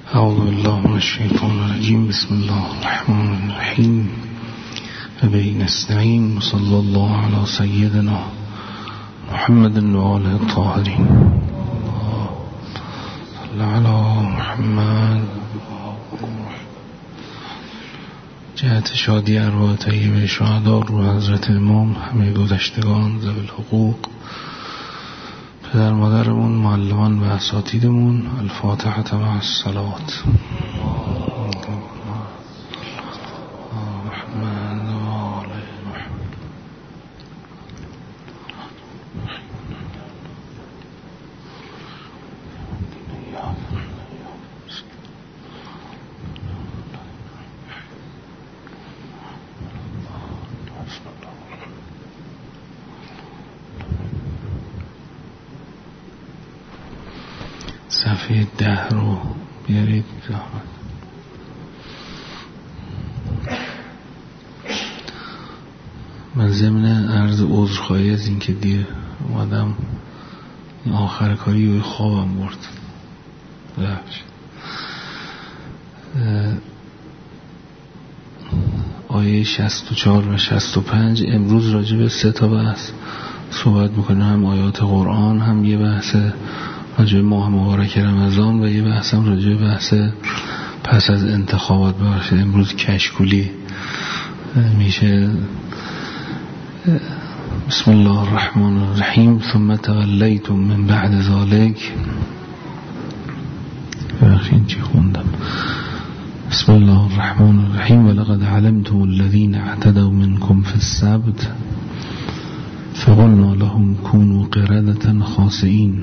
اعوذ بالله من الشیطان الرجیم. بسم الله الرحمن الرحیم و به نستعین و صلی الله علی سیدنا محمد و آله الطاهرین. صلی علی محمد. جهت شادی ارواح طیبه شهدا روح حضرت امام، همه گذشتگان ذوی الحقوق، پدر مادرمون، معلمان و اساتیدمون. الفاتحه مع الصلوات. صفحه 10 رو بیارید زحمت. من ضمن عرض عذرخواهی از این که دیر اومدم، این آخر کاری و خوابم برد. آیه 64 و 65 امروز راجع به 3 تا بحث صحبت میکنیم، هم آیات قرآن، هم یه بحث راجع به ماه مبارک رمضان و یه بحثم راجع به بحث پس از انتخابات باشه. امروز کشکولی میشه. بسم الله الرحمن الرحیم. ثم تولیتم من بعد ذلك. بخشین چی خوندم. بسم الله الرحمن الرحیم. ولقد علمتم الذين اعتدوا منكم في السبت فقلنا لهم كونوا قردة خاسئين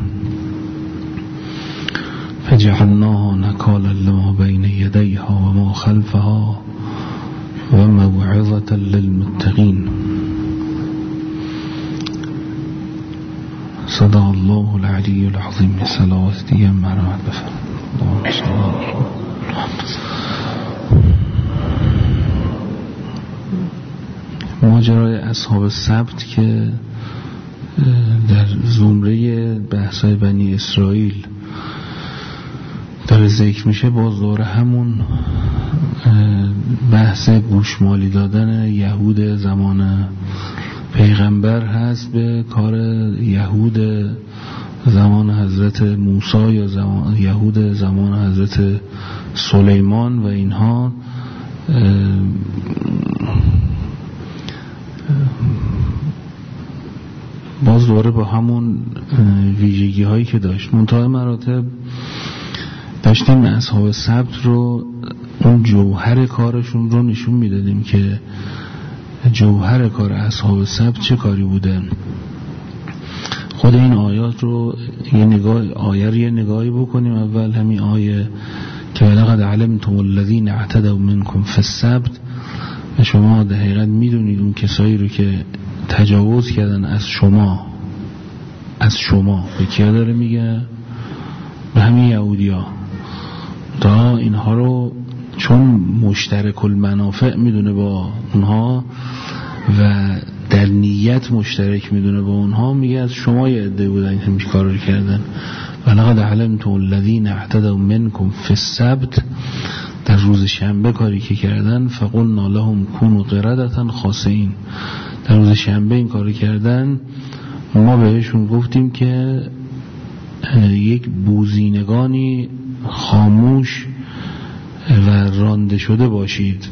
فجعلناها نكالا لما بين يديها وما خلفها وموعظة للمتقين. صدق الله العلی العظیم. صلوات دیگه مرحمت بفرمایید. ماجرای اصحاب سبت که در زمره بحثای بنی اسرائیل داره ذکر میشه، باز داره همون بحث گوشمالی دادن یهود زمان پیغمبر هست به کار یهود زمان حضرت موسی یا یهود زمان حضرت سلیمان و اینها. باز دوباره با همون ویژگی هایی که داشت. منتهای مراتب داشتیم اصحاب سبت رو، اون جوهر کارشون رو نشون میدادیم که جوهر کار اصحاب سبت چه کاری بوده. خود این آیات رو یه نگاهی بکنیم. اول همین آیه که ولقد علمتم الذين اعتدوا منكم في السبت، و شما در حقیقت میدونید اون کسایی رو که تجاوز کردن از شما به کیا داره میگه؟ به همین یهودی ها. تا اینها رو چون مشترک المنافع میدونه با اونها و در نیت مشترک میدونه با اونها، میگه از شما یه عده بودن این همیشه کار رو کردن. ولقد علمتم الذين اعتدوا منكم في السبت، در روز شنبه کاری که کردن. فقلنا لهم كونوا قردة خاسئين، در روز شنبه این کاری کردن، ما بهشون گفتیم که یک بوزینگانی خاموش و رانده شده باشید.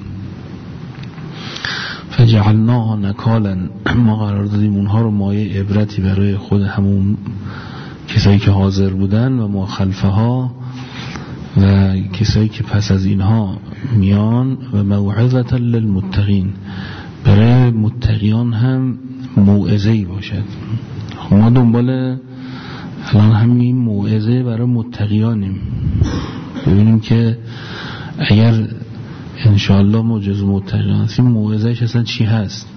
فجعلناها نکالا، ما قرار دادیم اونها رو مایه عبرتی برای خود همون کسایی که حاضر بودن و ما خلفها و کسایی که پس از اینها میان، و موعظة للمتقین، برای متقیان هم موعظه‌ای باشد. ما دنبال الان همین موعظه برای متقیانیم، ببینیم که اگر انشاءالله ما جزو متقیان هستیم موعظهش اصلا چی هست.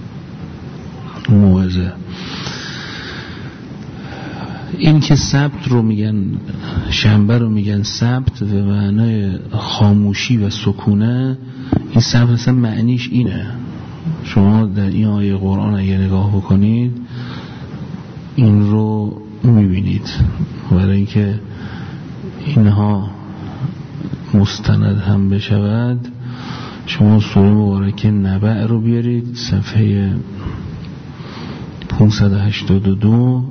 موعظه این که سبت رو میگن، شنبه رو میگن سبت به معنای خاموشی و سکونه. این سبت اصلا معنیش اینه. شما در این آیه قرآن اگه نگاه بکنید این رو میبینید، برای اینکه اینها مستند هم بشود، شما سوره مبارکه نبأ رو بیارید صفحه 582.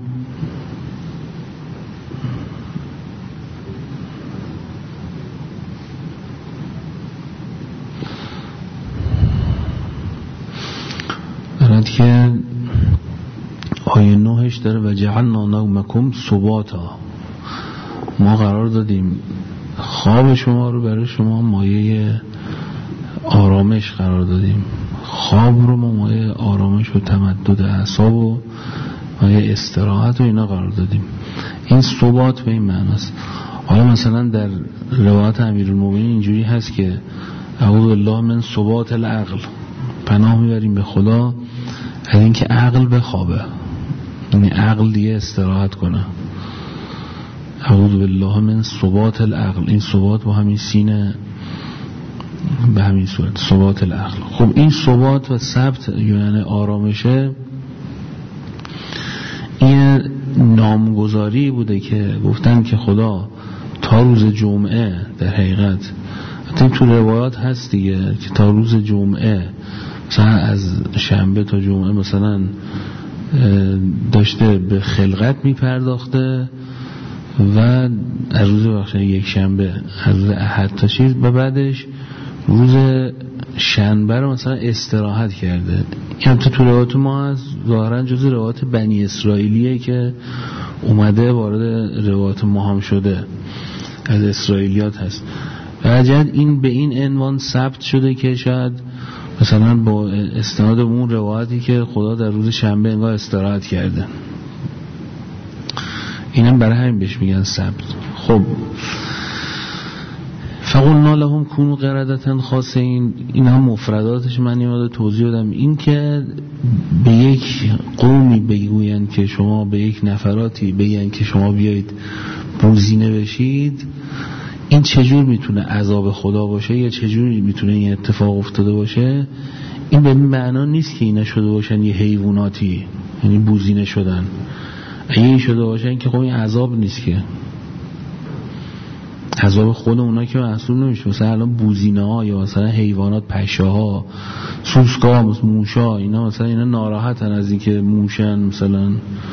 برد که آیه 9 داره و جعلنا نومکم سباتا، ما قرار دادیم خواب شما رو برای شما مایه آرامش قرار دادیم. خواب رو ما مایه آرامش و تمدد اعصاب و مایه استراحت و اینا قرار دادیم. این ثبات به این معناست. حالا مثلا در روایت امیرالمومنین اینجوری هست که اعوذ بالله من ثبات العقل، پناه میبریم به خدا از اینکه عقل بخوابه، یعنی عقل دیگه استراحت کنه. اعوذ بالله من ثبات العقل، این ثبات با همین سینه به همین صورت ثبات العقل. خب این ثبات و ثبت یعنی آرامشه، این نامگذاری بوده که گفتن که خدا تا روز جمعه، در حقیقت حتی تو روایات هست دیگه که تا روز جمعه، مثلا از شنبه تا جمعه مثلا داشته به خلقت میپرداخته و از روز یک شنبه از روز احد تا چیز و بعدش روز شنبه رو مثلا استراحت کرده. این تو روایات ما هست، ظاهرا جز روایات بنی اسرائیلیه که اومده وارد روایات ما هم شده، از اسرائیلیات هست. و جد این به این عنوان ثبت شده که شاید مثلا با استناد اون روایتی که خدا در روز شنبه انگار استراحت کرده، اینم برای همین بهش میگن ثبت. خب فقلنا لهم کونوا قردة خاسئین، این هم مفرداتش من یاد توضیح دادم. این که به یک قومی بگوین که شما، به یک نفراتی بگن که شما بیایید بوزینه بشید، این چجور میتونه عذاب خدا باشه یا چجور میتونه این اتفاق افتاده باشه؟ این به معنا نیست که اینا شده باشن یه حیواناتی، یعنی بوزینه شدن. اگه این شده باشن که خب این عذاب نیست، که عذاب خود اونا که محسوب نمیشه. مثلا الان بوزینه ها یا مثلا حیوانات، پشه ها، سوسکا، موشا، اینا مثلا اینا ناراحتن از این که موشن. مثلا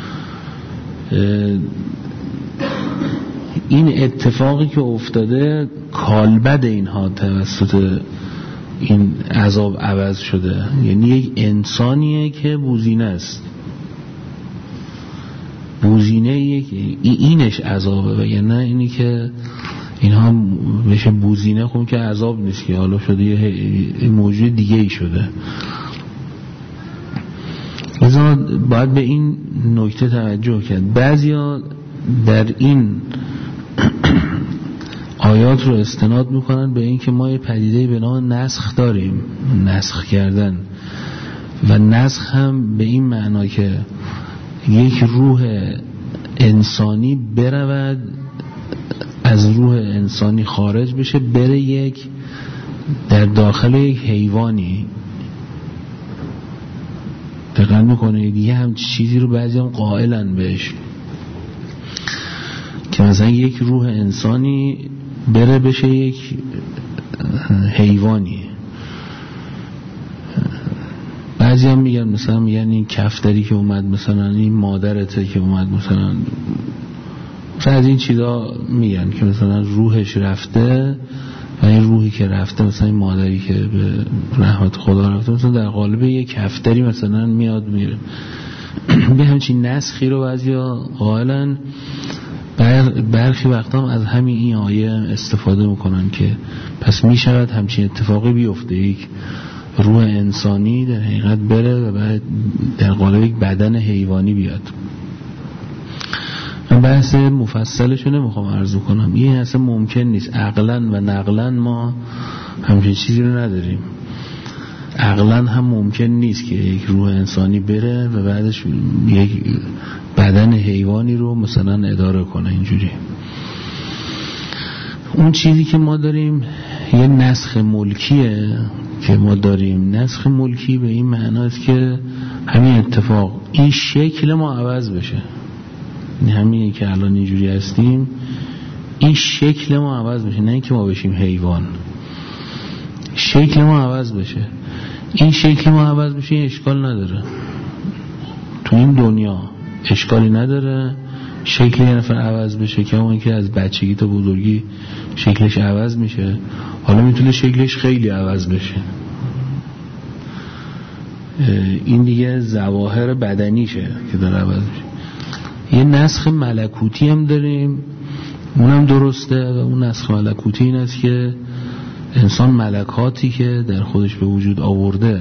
این اتفاقی که افتاده کالبد اینها توسط این عذاب عوض شده، یعنی یک انسانیه که بوزینه است، بوزینه یک اینش عذابه، و یعنی اینی که اینها بشه بوزینه خون که عذاب نیست، که حالا شده یه موجود دیگه ای شده. لذا باید به این نکته توجه کرد. بعضیا در این آیات رو استناد میکنن به این که ما یه پدیده به نام نسخ داریم، نسخ کردن، و نسخ هم به این معنا که یک روح انسانی برود از روح انسانی خارج بشه، بره یک در داخل یک حیوانی. دقیق میکنه دیگه هم چیزی رو بعضی هم قائلن بهش که مثلا یک روح انسانی بره بشه یک حیوانی. بعضی هم میگن مثلا میگن این کفتری که اومد، مثلا این مادرته که اومد، مثلا از این چیزا میگن که مثلا روحش رفته و این روحی که رفته مثلا این مادری که به رحمت خدا رفته مثلا در قالب یک کفتری مثلا میاد میره. به همچین نسخی رو بعضیا قائلن. برخی وقتا هم از همین این آیه استفاده میکنن که پس میشود همچین اتفاقی بیفته، یک روح انسانی در حقیقت بره و بعد در قالب یک بدن حیوانی بیاد. من بحث مفصلشو نمیخوام عرض کنم، این اصلا ممکن نیست. عقلا و نقلا ما همچین چیزی رو نداریم. عقلا هم ممکن نیست که یک روح انسانی بره و بعدش یک بدن حیوانی رو مثلا اداره کنه اینجوری. اون چیزی که ما داریم یه نسخ ملکیه که ما داریم. نسخ ملکی به این معناست که همین اتفاق، این شکل ما عوض بشه. همینه که الان اینجوری هستیم، این شکل ما عوض بشه، نه اینکه ما بشیم حیوان. شکل ما عوض بشه. این شکل ما عوض بشه این اشکال نداره، تو این دنیا اشکالی نداره. شکل یه نفر عوض بشه که اون که از بچگی تا بزرگی شکلش عوض میشه، حالا میتونه شکلش خیلی عوض بشه. این دیگه ظواهر بدنیشه که داره عوض میشه. یه نسخ ملکوتی هم داریم، اونم درسته. و اون نسخ ملکوتی این است که انسان ملکاتی که در خودش به وجود آورده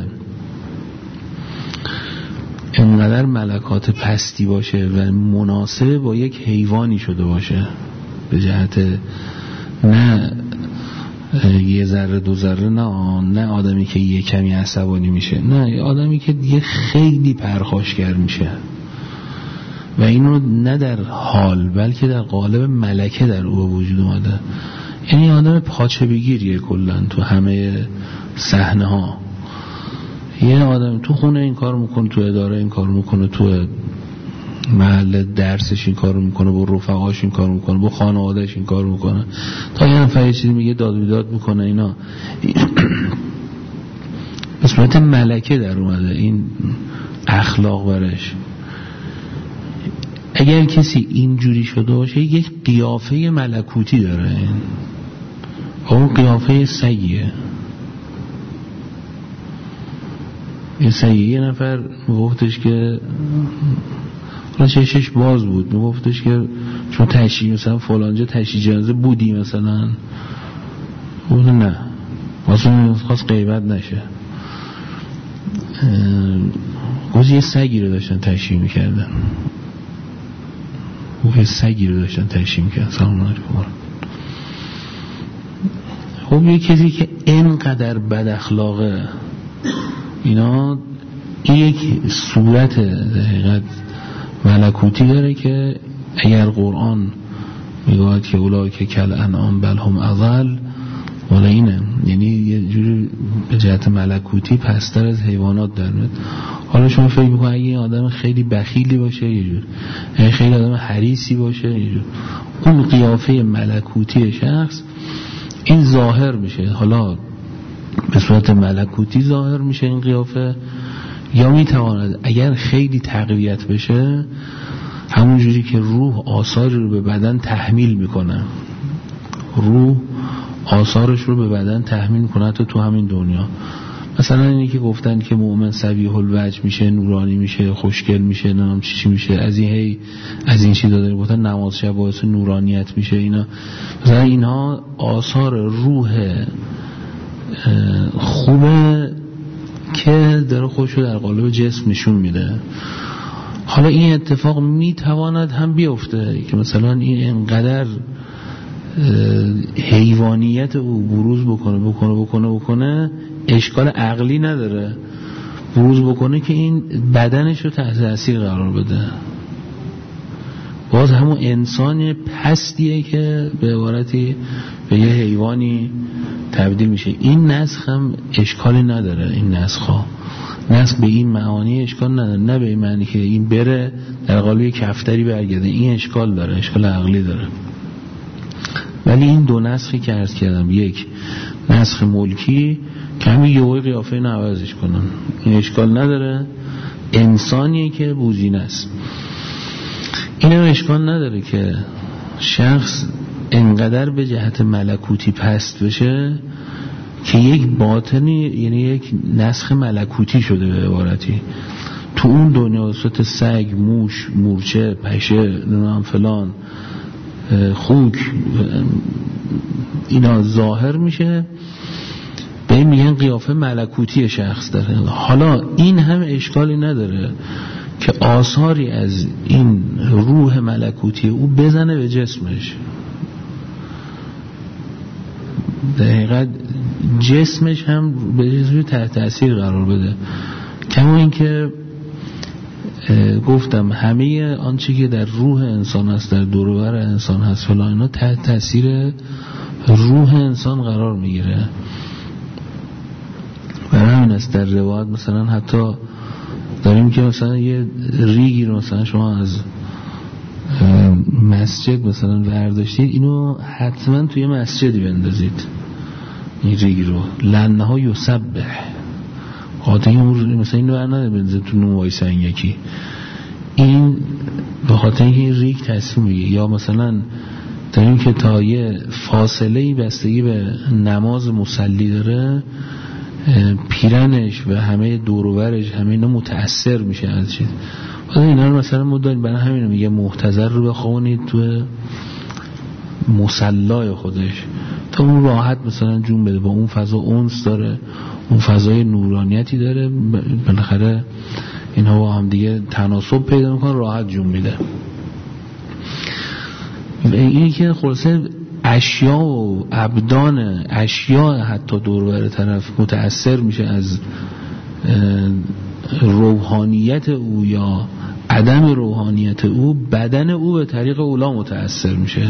انقدر ملکات پستی باشه و مناسب با یک حیوانی شده باشه، به جهت نه یه ذره دو ذره، نه آدمی که یه کمی عصبانی میشه، نه آدمی که دیگه خیلی پرخاشگر میشه و اینو نه در حال بلکه در قالب ملکه در او وجود اومده. یعنی آدم پاچه بگیریه کلن تو همه صحنه ها. یه آدم تو خونه این کار میکنه، تو اداره این کار میکنه، تو محل درسش این کار میکنه، با رفقاش این کار میکنه، با خانوادهش این کار میکنه، تا یه نفر یه چیزی میگه داد بیداد میکنه. اینا به صورت ملکه در اومده این اخلاق برش. اگر کسی اینجوری شده باشه یک قیافه ملکوتی داره، اون قیافه سگیه. یه سگی، یه نفر میگفتش که چشش باز بود، میگفتش که چون تشییع مثلا فلانجا تشییع جنازه بودی مثلا، بود نه واسه خواست غیبت نشه. گفت یه سگی رو داشتن تشییع میکردن، یه سگی رو داشتن تشییع میکردن. سلام علیکم. خب یه کسی که اینقدر بد اخلاقه، اینا یک صورت دقیقت ملکوتی داره که اگر قرآن میگوید که اولای که کل انعام بل هم اضل، ولی اینه، یعنی یه جوری به جهت ملکوتی پستر از حیوانات در میاد. حالا شما فکر میکنید اگه این آدم خیلی بخیلی باشه یه جور، اگه خیلی آدم حریصی باشه یه جور، اون قیافه ملکوتی شخص این ظاهر میشه. حالا به صورت ملکوتی ظاهر میشه این قیافه، یا میتواند اگر خیلی تقویت بشه همون جوری که روح آثاری رو به بدن تحمیل میکنه، روح آثارش رو به بدن تحمیل میکنه حتی تو همین دنیا. مثلا اینی که گفتن که مؤمن صبیح الوجه میشه، نورانی میشه، خوشگل میشه، نام چی میشه، از این چیزا داره گفتن نماز شب باعث نورانیت میشه. اینا مثلا اینها آثار روح خوبه که داره خودشو در قالب جسم نشون میده. حالا این اتفاق میتواند هم بیفته که مثلا این انقدر حیوانیت او بروز بکنه اشکال عقلی نداره، بروز بکنه که این بدنش رو تحت تاثیر قرار بده. باز همون انسان پستیه که به عبارتی به یه حیوانی تبدیل میشه. این نسخ هم اشکالی نداره. این نسخ به این معانی اشکال نداره، نه به این معنی که این بره در قالب کفتری برگرده. این اشکال داره، اشکال عقلی داره. ولی این دو نسخی که عرض کردم، یک نسخ ملکی که همین یهویی قیافه اینو عوضش کنن، این اشکال نداره. انسانیه که بوزینه است. اینم اشکال نداره که شخص انقدر به جهت ملکوتی پست بشه که یک باطنی، یعنی یک نسخ ملکوتی شده به عبارتی تو اون دنیا، صورت سگ، موش، مورچه، پشه، فلان، خوک، اینا ظاهر میشه، به این میگن قیافه ملکوتی شخص داره. حالا این هم اشکالی نداره که آثاری از این روح ملکوتی او بزنه به جسمش، دقیقاً جسمش هم به جسمش تحت تاثیر قرار بده. کما این که گفتم همه آنچه که در روح انسان هست، در دور و بر انسان هست فلان، اینا تحت تاثیر روح انسان قرار میگیره. برای همین است در روایت مثلا حتی داریم که مثلا یه ریگی رو مثلا شما از مسجد مثلا برداشتید، اینو حتما توی مسجدی بندازید این ریگ رو، لنها یسبح خاطر مثلا اینو برنده بندازید تو نوای سنگکی، این به خاطر اینکه این ریگ تصمیم میگه. یا مثلا داریم که تا یه فاصله‌ای بستگی به نماز مصلی داره، پیرنش و همه دور و برش همه اینا متأثر میشه از چیز. اینا رو مثلا ما داریم، برای همین میگه محتضر رو بخوانید تو مصلای خودش تا اون راحت مثلا جون بده، با اون فضا اونس داره، اون فضای نورانیتی داره، بالاخره اینها با هم دیگه تناسب پیدا میکنن، راحت جون میده. اینی که خلاصه اشیا و ابدان اشیا حتی دور و بر طرف متأثر میشه از روحانیت او یا عدم روحانیت او، بدن او به طریق اولا متأثر میشه،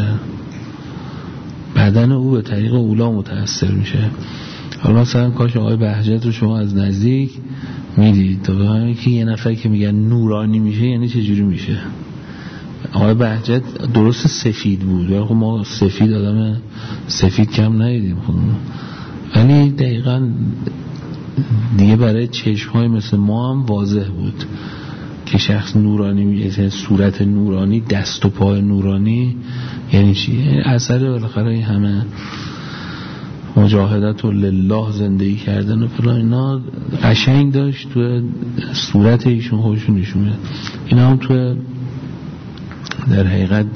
بدن او به طریق اولا متأثر میشه. حالا مثلا کاش آقای بهجت رو شما از نزدیک میدید تا بفهمید که یه نفر که میگن نورانی میشه یعنی چه جوری میشه. آقای بهجت درست سفید بود ولی خب ما سفید آدم سفید کم ندیدیم، ولی دقیقاً دیگه برای چشم‌های مثل ما هم واضح بود که شخص نورانی میشه، صورت نورانی، دست و پای نورانی یعنی چی. اثر بالاخره این همه مجاهدت و لله زندگی کردن و فلان اینا قشنگ داشت تو صورت ایشون، خودشون نشون میده. اینا هم تو در حقیقت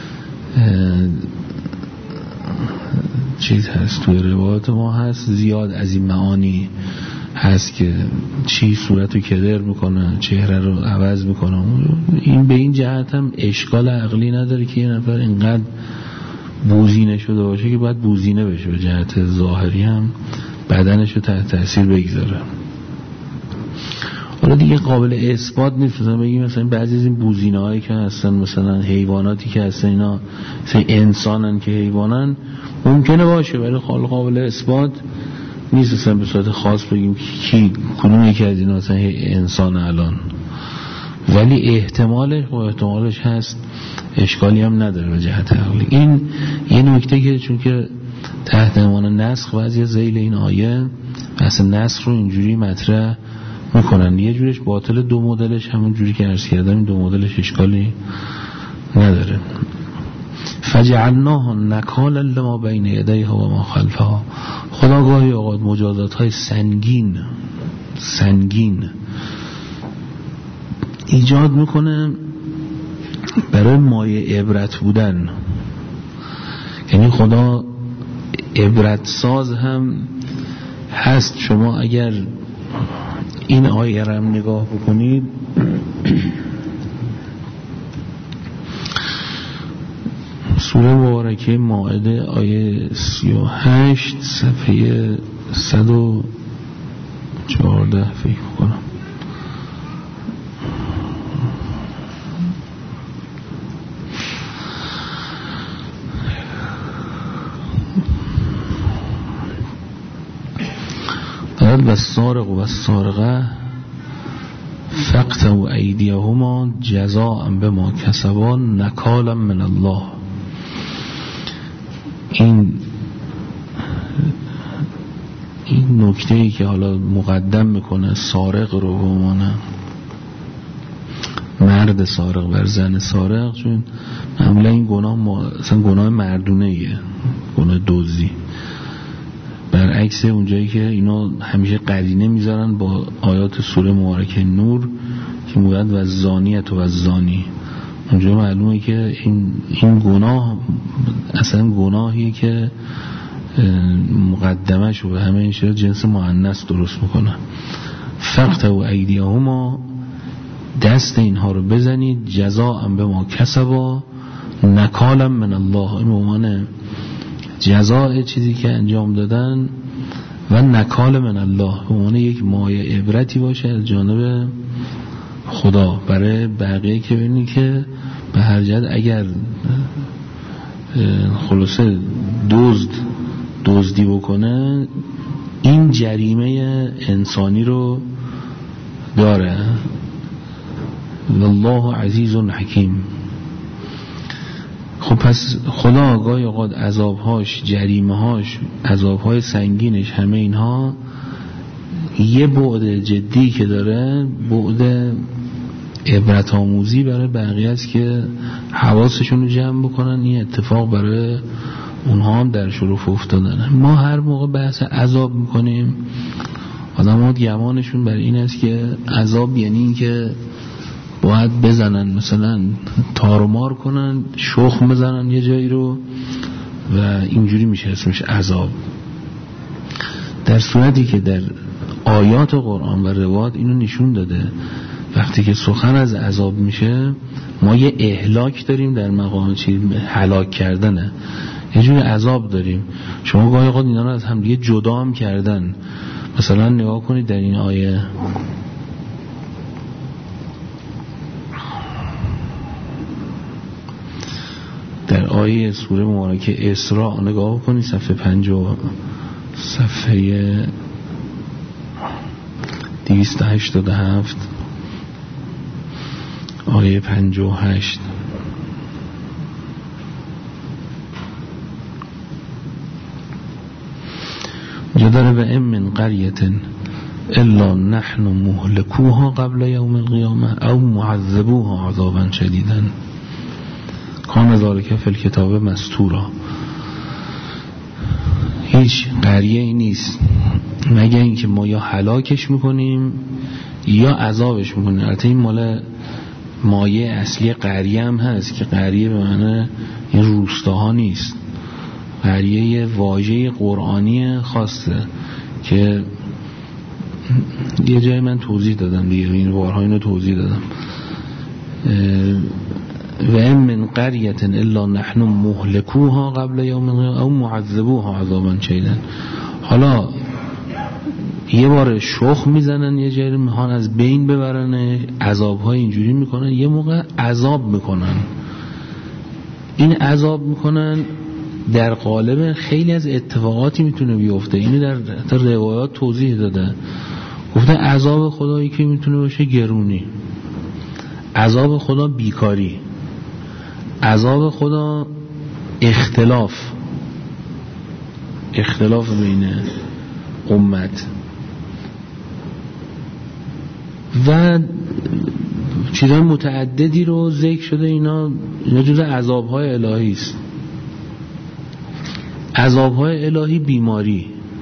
چیز هست، توی روایات ما هست زیاد از این معانی هست که چی صورتو کدر میکنه، چهره رو عوض میکنه. این به این جهت هم اشکال عقلی نداره که یه نفر اینقدر بوزینه شده باشه که باید بوزینه بشه، به جهت ظاهری هم بدنش رو تحت تاثیر بگذاره. حالا دیگه قابل اثبات نیست مثلا بگیم مثلا بعضی از این بوزینه هایی که هستن، مثلا حیواناتی که هستن اینا مثلا انسانن که حیوانن، ممکنه باشه ولی قابل اثبات نیست مثلا به صورت خاص بگیم کی کدوم یکی از اینا مثلا انسان الان، ولی احتمالش هست، اشکالی هم نداره به جهت عقلی. این یه نکته که چون که تحت عنوان نسخ بعضی ذیل این آیه اصلا نسخ رو اینجوری مطرح میکنن، یه جورش باطل، دو مدلش همون جوری که عرض کردم این دو مدلش اشکالی نداره. فجعلناها نکالا لما بین یدیها و ما خلفها. خدا گاهی اوقات مجازات های سنگین ایجاد میکنه برای مایه عبرت بودن، یعنی خدا عبرت ساز هم هست. شما اگر این آیه رو هم نگاه بکنید سوره مبارکه مائده آیه 38 صفحه 114 فکر کنم، و السارق و السارقه فاقطعوا ایدیهما جزاء بما کسبا نکالا من الله. این نکته‌ای که حالا مقدم میکنه سارق رو به عنوان مرد سارق بر زن سارق، چون معمولا این گناه اصلا گناه مردونه ایه، گناه دزدی، برعکس اونجایی که اینا همیشه قرینه میذارن با آیات سوره مبارکه نور که میگوید و زانیت و زانی، اونجا معلومه که این گناه اصلا گناهیه که مقدمش رو به همه این شکل جنس مؤنث درست میکنه. فاقطعوا ایدیهما، دست اینها رو بزنید، جزاء بما کسبا نکالا من الله، این عنوان جزاء چیزی که انجام دادن و نکال من الله به عنوان یک مایه عبرتی باشه از جانب خدا برای بقیه که ببینی که به هر جهت اگر خلاصه دزدی بکنه این جریمه انسانی رو داره. والله عزیز حکیم. خب پس خدا گاهی اوقات عذابهاش، جریمه‌هاش، عذابهای سنگینش، همه اینها یه بعد جدی که داره، بعد عبرت آموزی برای بقیه است که حواسشون رو جمع بکنن این اتفاق برای اونها هم در شرف افتادن. ما هر موقع بحث عذاب میکنیم آدم ها گمانشون بر این است که عذاب یعنی این که باید بزنن، مثلا تارومار کنن، شخم بزنن یه جایی رو و اینجوری میشه اسمش عذاب. در صورتی که در آیات قرآن و روایات اینو نشون داده وقتی که سخن از عذاب میشه ما یه اهلاک داریم در مقام هلاک کردنه، یه جور عذاب داریم. شما گاهی اوقات اینا رو از هم دیگه جدا هم کردن. مثلا نگاه کنید در این آیه در آیه سوره مبارکه اسراء نگاه کنید صفحه 287 آیه 58 جا داره و ام من قریة الا نحن مهلكوها قبل یوم القیامه او معذبوها عذابا شدیدا کان ذلک فی الکتاب مسطورا. هیچ قریه ای نیست مگه اینکه ما یا هلاکش میکنیم یا عذابش میکنیم. البته این مال مایه اصلی قریه هم هست که قریه به معنی این روستاها نیست، قریه واژه قرآنی خاصه که یه جای من توضیح دادم دیگه، این بارها اینو توضیح دادم. و ام من قریة الا نحن مهلكوها قبل یوم القیامه او معذبوها عذابا شدیدا. حالا یه بار شخ میزنن یه جایی میخوان از بین ببرن، عذابهای اینجوری میکنن، یه موقع عذاب میکنن. این عذاب میکنن در قالب خیلی از اتفاقاتی میتونه بیفته. اینو در روایات توضیح داده، گفته عذاب خدایی که میتونه باشه گرونی، عذاب خدا بیکاری، عذاب خدا اختلاف بین امت و چیزهای متعددی رو ذکر شده. اینا جزء عذابهای الهی است. عذابهای الهی بیماری،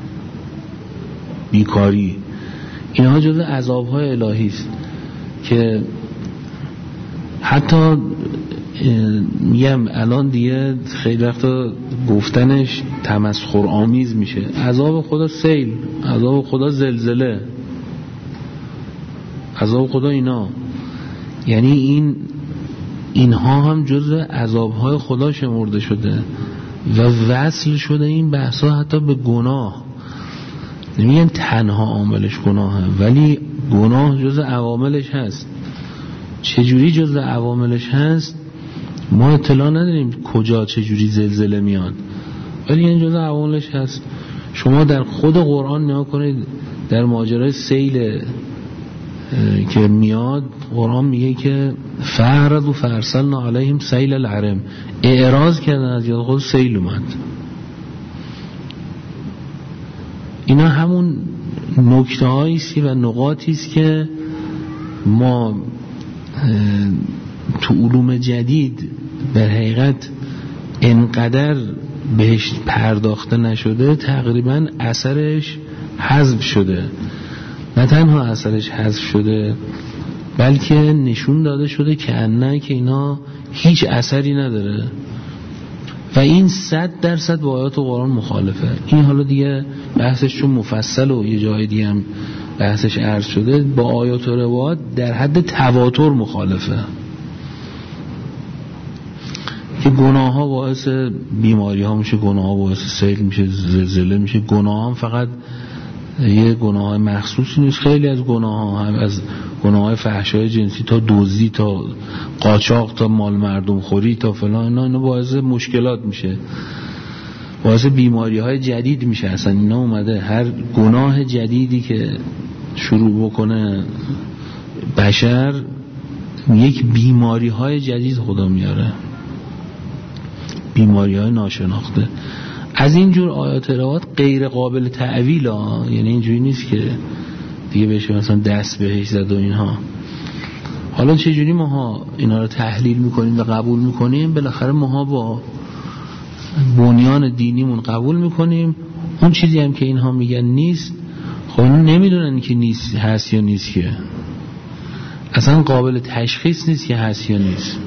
بیکاری، اینها جزء عذابهای الهی است که حتی میگم الان دیگه خیلی وقتا گفتنش تمسخر آمیز میشه. عذاب خدا سیل، عذاب خدا زلزله، عذاب خدا اینا، یعنی اینها هم جزء عذابهای خدا شمرده شده و وصل شده این بحثا حتی به گناه. نمیگن تنها عاملش گناهه ولی گناه جزء عواملش هست. چجوری جزء عواملش هست ما اطلاع نداریم، کجا چجوری زلزله میاد، ولی این جزء عواملش هست. شما در خود قرآن نگاه کنید، در ماجرای سیل که میاد قرآن میگه که فعرضوا فارسلنا علیهم سیل العرم، اعراض کردن از یاد خود سیل اومد. اینا همون نکته هاییست و نقاطی است که ما تو علوم جدید در حقیقت انقدر بهش پرداخته نشده، تقریبا اثرش حذف شده. نه تنها اثرش حذف شده بلکه نشون داده شده که انه که اینا هیچ اثری نداره و این 100% با آیات قرآن مخالفه. این حالا دیگه بحثش چون مفصل و یه جای دیگه هم بحثش عرض شده، با آیات و روایات در حد تواتر مخالفه که گناه ها باعث بیماری ها میشه، گناه ها باعث سیل میشه، زلزله میشه. گناه هم فقط یه گناه مخصوصی نیست، خیلی از گناه ها هم از گناه های فحشای جنسی تا دزدی تا قاچاق تا مال مردم خوری تا فلان، اینا باعث مشکلات میشه، باعث بیماری های جدید میشه. اصلا اینا اومده هر گناه جدیدی که شروع بکنه بشر یک بیماری های جدید خدا میاره. بیماری‌های ناشناخته. از اینجور آیات روایات غیر قابل تعویل ها، یعنی اینجوری نیست که دیگه بشه مثلا دست بهش زد و اینها. حالا چجوری ماها اینا رو تحلیل میکنیم و قبول میکنیم؟ بالاخره ماها با بنیان دینیمون قبول میکنیم. اون چیزی هم که اینها میگن نیست، خب اینو نمیدونن که نیست، هست یا نیست، که اصلا قابل تشخیص نیست که هست یا نیست.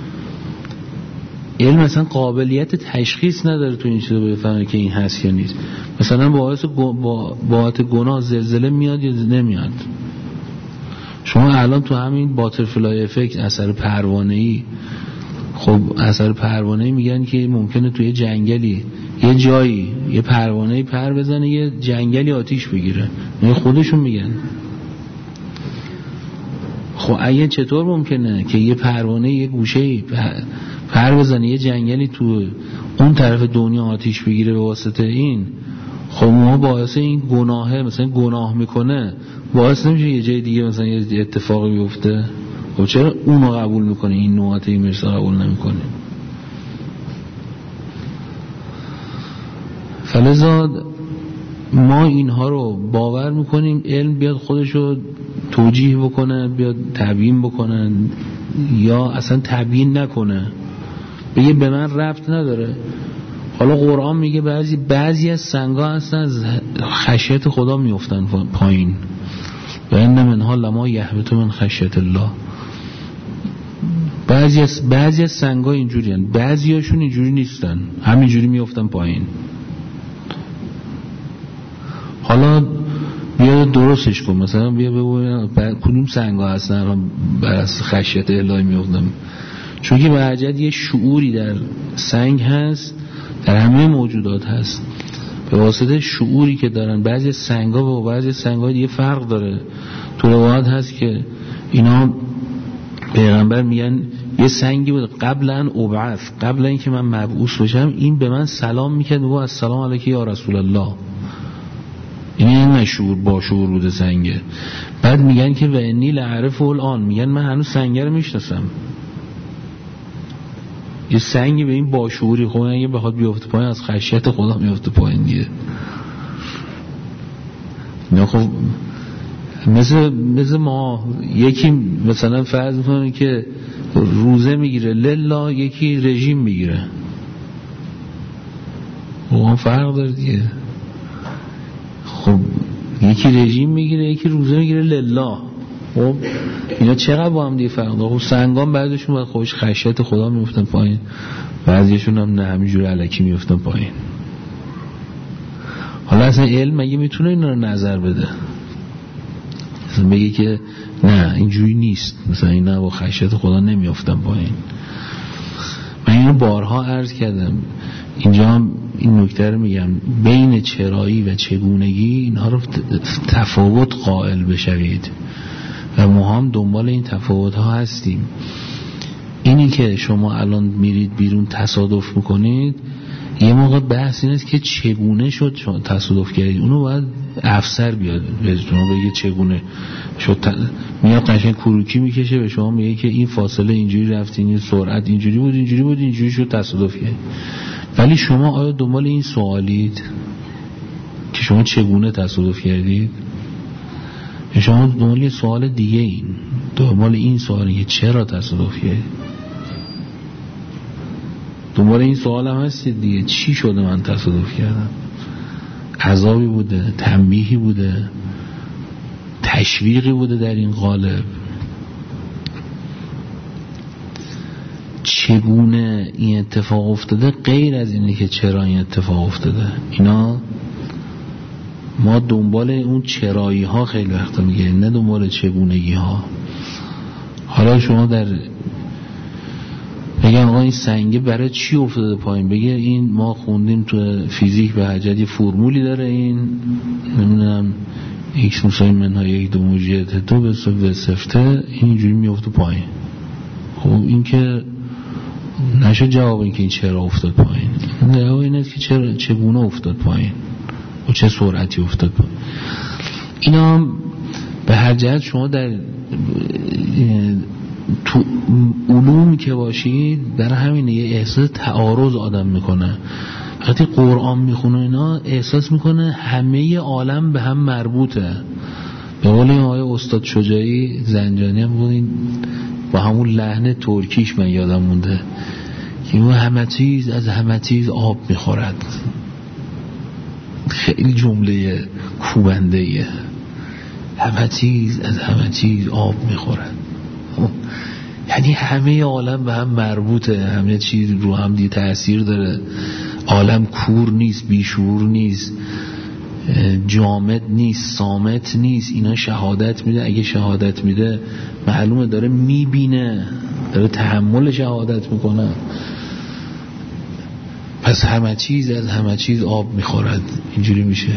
علم اصلا قابلیت تشخیص نداره تو این چیزا بفهمه که این هست یا نیست. مثلا باعث گناه زلزله میاد یا نمیاد؟ شما الان تو همین باترفلای افکت، اثر پروانه‌ای، خب اثر پروانه‌ای میگن که ممکنه توی جنگلی یه جایی یه پروانه‌ای پر بزنه یه جنگلی آتیش بگیره، خودشون میگن. خب اگه چطور ممکنه که یه پروانه یه گوشه‌ای پر بزنه یه جنگلی تو اون طرف دنیا آتیش بگیره به واسطه این؟ خب ما باعث این گناهه، مثلا گناه میکنه باعث نمیشه یه جای دیگه مثلا یه اتفاقی بیفته؟ خب چرا اونو قبول میکنه این نوعات این مرسا قبول نمیکنه؟ فلذا ما اینها رو باور میکنیم، علم بیاد خودشو توجیه بکنه، بیاد تبیین بکنه یا اصلا تبیین نکنه، بگه به من ربط نداره. حالا قرآن میگه بعضی از سنگا هستن از خشیت خدا میفتن پایین، و ان منها لما یهبط من خشیت الله. بعضی از سنگا اینجوری هستن، بعضی هاشون اینجوری نیستن، همینجوری میفتن پایین. حالا بیا درستش کن، مثلا بیا ببین کدوم سنگا هستن بر از خشیت الهی میفتن. چون که به حجت یه شعوری در سنگ هست، در همه موجودات هست. به واسطه شعوری که دارن بعضی سنگا با بعضی سنگا دیگه فرق داره. تو روایات هست که اینا پیغمبر میگن یه سنگی بود قبلا ابعث، قبل اینکه من مبعوث بشم این به من سلام میکرد، میگه السلام علیک یا رسول الله. این شعور با شعور بوده سنگه. بعد میگن که و انی لعرف الان، میگن من هنوز سنگه رو میشناسم. یه سنگی به این باشعوری خب اگه بخواد بیفته پایین از خشیت خدا میفته پایین دیگه. نه خب مثل ما یکی مثلا فرض میکنه که روزه میگیره لله، یکی رژیم میگیره، خب فرق داره دیگه. خب یکی رژیم میگیره یکی روزه میگیره لله، خب اینا چقدر با هم دیگه فرق داره؟ خب سنگان بعضیشون باید خوش خشیت خدا میفتن پایین، بعضیشون هم نه همینجور الکی میفتن پایین. حالا اصلا علم مگه میتونه اینا رو نظر بده؟ مثلا بگه که نه اینجوری نیست، مثلا اینا با خشیت خدا نمیافتن پایین. من اینو بارها عرض کردم، اینجا هم این نکته رو میگم، بین چرایی و چگونگی اینها رو تفاوت قائل بشوید و ما هم دنبال این تفاوت ها هستیم. اینی که شما الان میرید بیرون تصادف میکنید، یه موقع بحث این است که چگونه شد شما تصادف کردید، اونو باید افسر بیاد به شما بگه چگونه شد. میاد قشنگ کروکی میکشه به شما میگه که این فاصله اینجوری رفتین، این سرعت اینجوری بود اینجوری بود اینجوری شد تصادف کردید. ولی شما آیا دنبال این سوالید که شما چگونه تصادف کردید؟ شما دنبال یه سوال دیگه این، دنبال این سوالی که چرا تصادف کردید. دنبال این سوال هم هستید دیگه، چی شده من تصادف کردم؟ عذابی بوده، تنبیهی بوده، تشویقی بوده در این قالب؟ چگونه این اتفاق افتاده غیر از اینه که چرا این اتفاق افتاده. اینا ما دنبال اون چرایی ها خیلی وقتا میگه، نه دنبال چگونگی ها. حالا شما در بگم آقا این سنگه برای چی افتاده پایین، بگه این ما خوندیم تو فیزیک به حجت یه فرمولی داره، این نمیدونم ایکس مساوی منهای یک دو موجیت دو به سفته اینجوری میفته پایین. خب این که نشه جواب این که این چرا افتاد پایین. جواب این است که چگونه افتاد پایین و چه سرعتی افتاد پایین. اینا به هر جهت شما در تو علوم که باشید برای همینه یه احساس تعارض آدم میکنه. وقتی قرآن میخونه اینا احساس میکنه همه عالم به هم مربوطه. به قول این آقای استاد شجاعی زنجانی هم بودین با همون لحن ترکیش من یادم مونده که همه چیز از همه چیز آب میخورد. خیلی جمله کوبنده‌ایه. همه چیز از همه چیز آب میخورد، یعنی همه عالم به هم مربوطه، همه چیز رو هم دی تأثیر داره. عالم کور نیست، بیشعور نیست، جامد نیست، صامت نیست. اینا شهادت میده. اگه شهادت میده معلومه داره میبینه، داره تحمل شهادت میکنه. پس همه چیز از همه چیز آب میخورد. اینجوری میشه.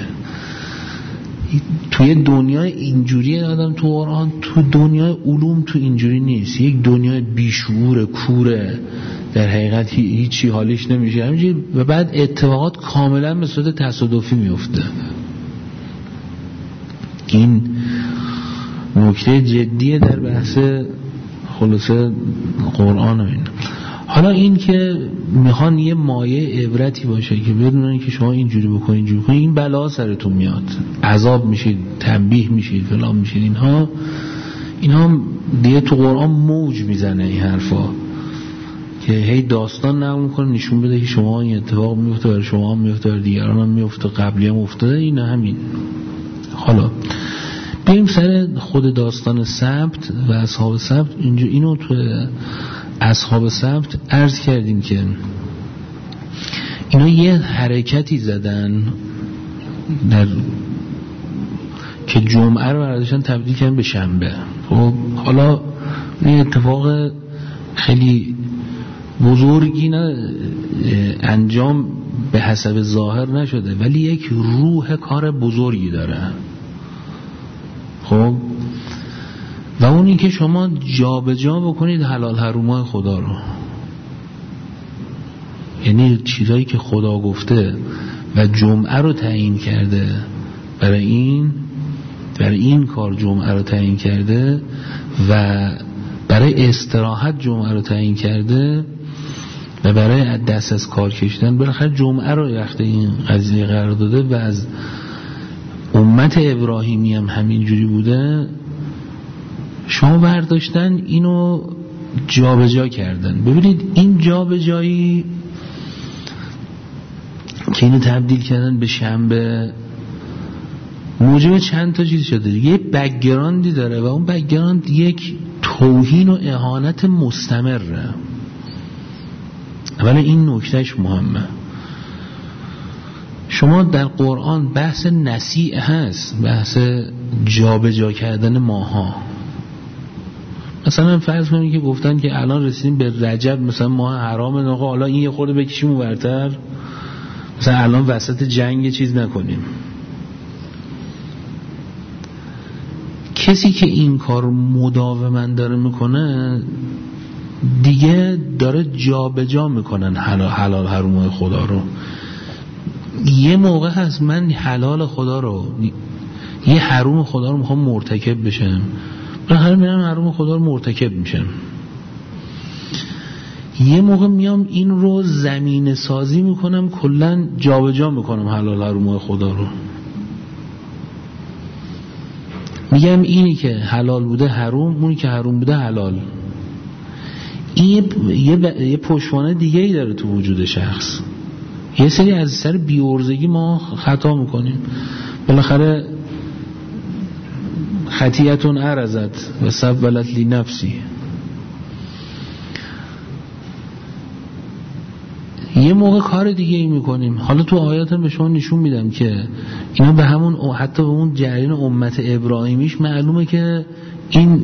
توی دنیای اینجوری آدم تو قرآن، تو دنیای علوم تو اینجوری نیست. یک دنیای بیشعور کوره، در حقیقت هیچی حالیش نمیشه همینجوری، و بعد اتفاقات کاملا به صورت تصادفی میفته. این نکته جدیه در بحث خلاصه قرآن. این حالا این که میخوان یه مایه عبرتی باشه که بدونن که شما اینجوری بکنید اینجوری بکنید، این بلا سرتون میاد، عذاب میشید، تنبیه میشید، فلان میشید. اینها دیگه تو قرآن موج میزنه این حرفا که هی داستان نقل میکنه نشون بده که شما این اتفاق میفته، برای شما هم میفته، برای دیگران هم میفته، قبلی هم افتاده. این همین. حالا بریم سر خود داستان سبت و اصحاب سبت. اینو تو اصحاب سبت عرض کردیم که اینا یه حرکتی زدن که جمعه رو برداشتن تبدیل کردن به شنبه. خب حالا این اتفاق خیلی بزرگی انجام به حسب ظاهر نشده، ولی یک روح کار بزرگی داره. خب و اون این که شما جا به جا بکنید حلال حرومای خدا رو، یعنی چیزایی که خدا گفته و جمعه رو تعیین کرده، برای این کار جمعه رو تعیین کرده و برای استراحت جمعه رو تعیین کرده و برای دست از کار کشیدن بالاخره جمعه رو وقت این قضیه قرار داده و از امت ابراهیمی هم همینجوری بوده. شما برداشتن اینو جابجا کردن. ببینید این جابجایی که اینو تبدیل کردن به شنبه موجب چند تا چیز شده. یه بک‌گراندی داره و اون بک‌گراند یک توهین و اهانت مستمره. ولی این نکتهش مهمه. شما در قرآن بحث نسیع هست، بحث جابجا کردن ماها. مثلا فرض کنید که گفتن که الان رسیدیم به رجب، مثلا ماه حرامه، آقا حالا این یه خورده بکشیم اونورتر، مثلا الان وسط جنگ چیز نکنیم. کسی که این کار مداوما داره میکنه دیگه داره جابجا میکنن حلال حرومای خدا رو. یه موقع هست من حلال خدا رو، یه حروم خدا رو میخوام مرتکب بشم، بالاخره میرم حروم خدا رو مرتکب میشم. یه موقع میام این رو زمینه سازی میکنم، کلا جابجا میکنم حلال حرومای خدا رو. میگم اینی که حلال بوده حروم، اونی که حروم بوده حلال. این یه پشتوانه دیگه ای داره تو وجود شخص. یه سری از سر بی‌عرضگی ما خطا میکنیم. بالاخره خطیئتون عرضت و سبلت لی نفسی. یه موقع کار دیگه ای میکنیم. حالا تو آیات هم به شما نشون میدم که اینا به همون، حتی به اون جریان امت ابراهیمیش معلومه که این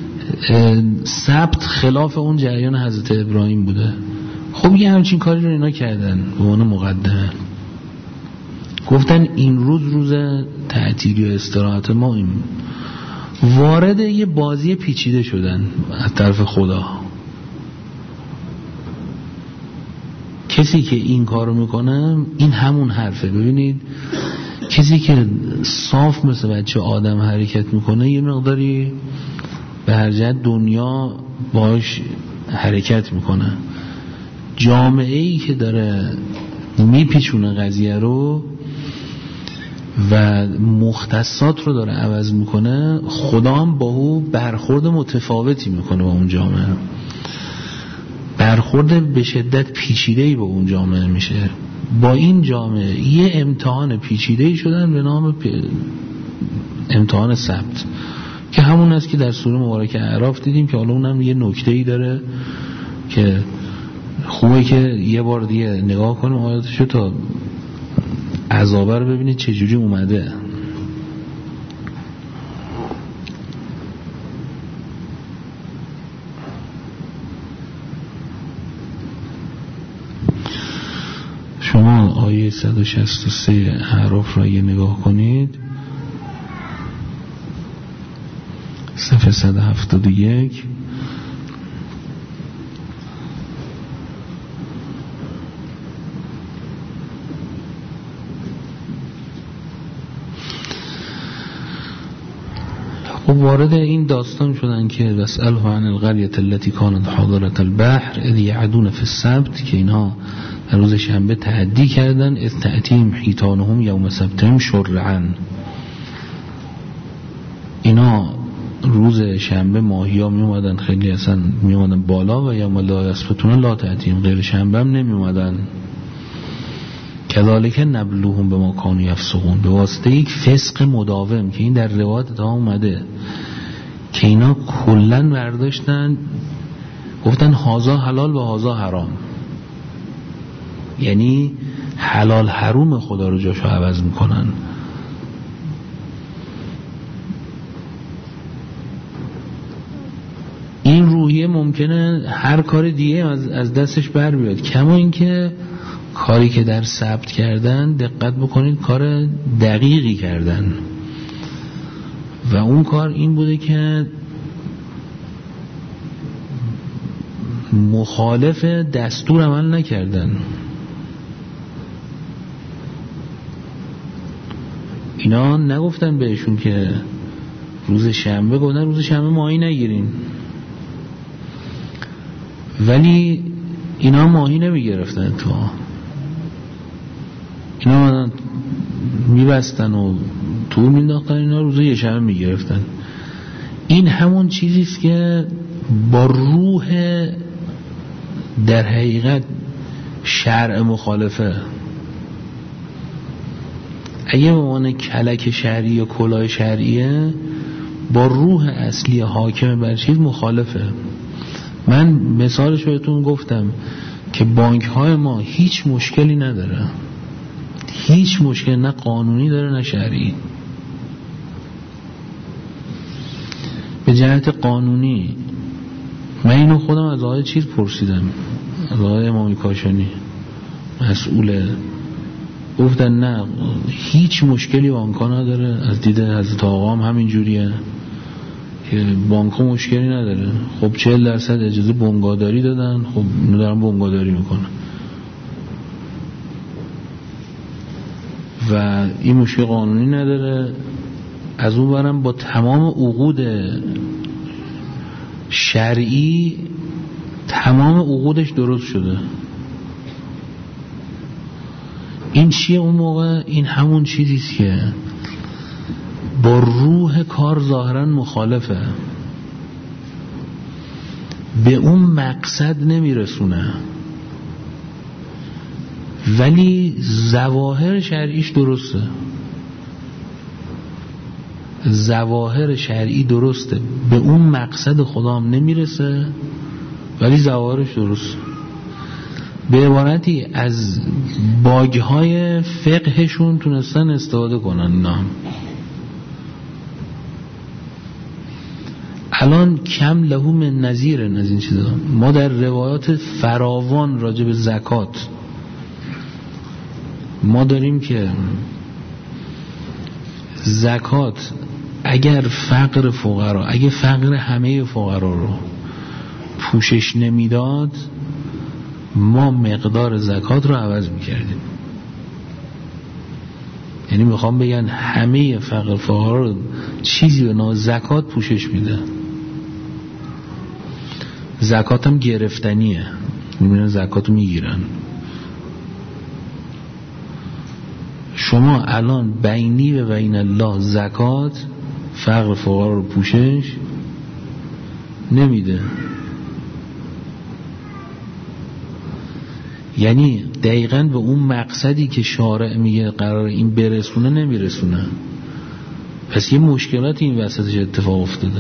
سبت خلاف اون جریان حضرت ابراهیم بوده. خب یه همچین کاری رو اینا کردن به عنوان مقدمه. گفتن این روز تعطیلی و استراحت ما. این وارد یه بازی پیچیده شدن از طرف خدا. کسی که این کارو میکنه این همون حرفه. ببینید کسی که صاف مثل بچه آدم حرکت میکنه یه مقداری به هر جهت دنیا باش حرکت میکنه. جامعه ای که داره میپیچونه قضیه رو و مختصات رو داره عوض میکنه، خدا هم با او برخورد متفاوتی میکنه با اون جامعه، برخورد به شدت پیچیده‌ای با اون جامعه میشه. با این جامعه یه امتحان پیچیده‌ای شدن به نام امتحان سبت که همون است که در سوره مبارکه اعراف دیدیم که حالا اونم یه نکته‌ای داره که خوبه که یه بار دیگه نگاه کنیم آیاتشو تا عذابه رو ببینید چجوری اومده. شما آیه 163 اعراف را یه نگاه کنید، صفحه 171. خب وارد این داستان شدن که واسأله عن القرية التي كانت حاضرة البحر اذ يعدون في السبت، که اینها روز شنبه تعدی کردن. اذ تأتیم حیتانهم یوم سبتهم شرعا، اینا روز شنبه ماهی ها می اومدن، خیلی اصلا می اومدن بالا، و یوم لا یسبتون لا تأتیم، غیر شنبه هم نمی اومدن. کذالک نبلوهم بما کانوا یفسقون، به واسطه یک فسق مداوم که این در روایت تا اومده که اینا کلن برداشتن گفتن هازا حلال و هازا حرام، یعنی حلال حروم خدا رو جاشو عوض میکنن. این روحیه ممکنه هر کار دیگه از دستش بر بیاد، کما اینکه کاری که در ثبت کردن دقت بکنید کار دقیقی کردن، و اون کار این بوده که مخالف دستور عمل نکردن. اینا نگفتن بهشون که روز شنبه، گفتن روز شنبه ماهی نگیرین، ولی اینا ماهی نمیگرفتن، تو اینا میبستن و طور مینداختن، اینا روز یه شنبه میگرفتن. این همون چیزیست که با روح در حقیقت شرع مخالفه. اگه به عنوان کلک شرعی یا کلاه شرعیه، با روح اصلی حاکم بر چیز مخالفه. من مثالش بهتون گفتم که بانک های ما هیچ مشکلی نداره، هیچ مشکل نه قانونی داره نه شرعی. به جهت قانونی من اینو خودم از آقای چیز پرسیدم، از آقای امامی کاشانی مسئوله، گفتن نه هیچ مشکلی بانک ها نداره. از دید حضرت آقا هم همین جوریه که بانک ها مشکلی نداره. خب 40% اجازه بنگاداری دادن، خب اینو دارن بنگاداری میکنن و این مشکل قانونی نداره. از اون برم با تمام عقود شرعی تمام عقودش درست شده. این چیه اون موقع؟ این همون چیزیست که با روح کار ظاهرا مخالفه، به اون مقصد نمیرسونه، ولی ظواهر شرعیش درسته. ظواهر شرعی درسته، به اون مقصد خدا هم نمیرسه، ولی ظواهرش درسته. به عبارتی از باگهای فقهشون تونستن استفاده کنن. نام الان کم له من نظیر از این چیزا. ما در روایات فراوان راجع به زکات ما داریم که زکات اگر فقر فقرا، اگه فقر همه فقرا رو پوشش نمیداد، ما مقدار زکات رو عوض میکردیم. یعنی میخوام بگن همه فقر فقرا رو چیزی به نام زکات پوشش میده. زکات هم گرفتنیه، میبینن زکاتو میگیرن. شما الان بینی و بین الله زکات فقر فقرا رو پوشش نمیده. یعنی دقیقاً به اون مقصدی که شارع میگه قرار این برسونه نمیرسونه. پس یه مشکلاتی این وسطش اتفاق افتاده.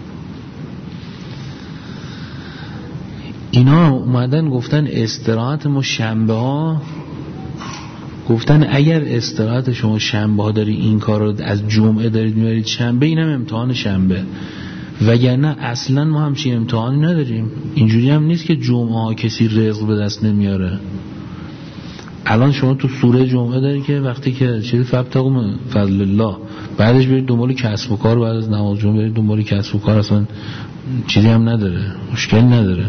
اینا اومدن گفتن استراحت ما شنبه ها، گفتن اگر استراحت شما شنبه ها داری این کار رو از جمعه دارید میبرید شنبه، اینم امتحان شنبه، وگرنه اصلا ما همچین امتحانی نداریم. اینجوری هم نیست که جمعه ها کسی رزق به دست نمیاره. الان شما تو سوره جمعه داری که وقتی که چیزی فبتغوا فضل الله، بعدش برید دنبال کسب و کار، بعد از نماز جمعه برید دنبال کسب و کار، اصلا چیزی هم نداره، مشکل نداره.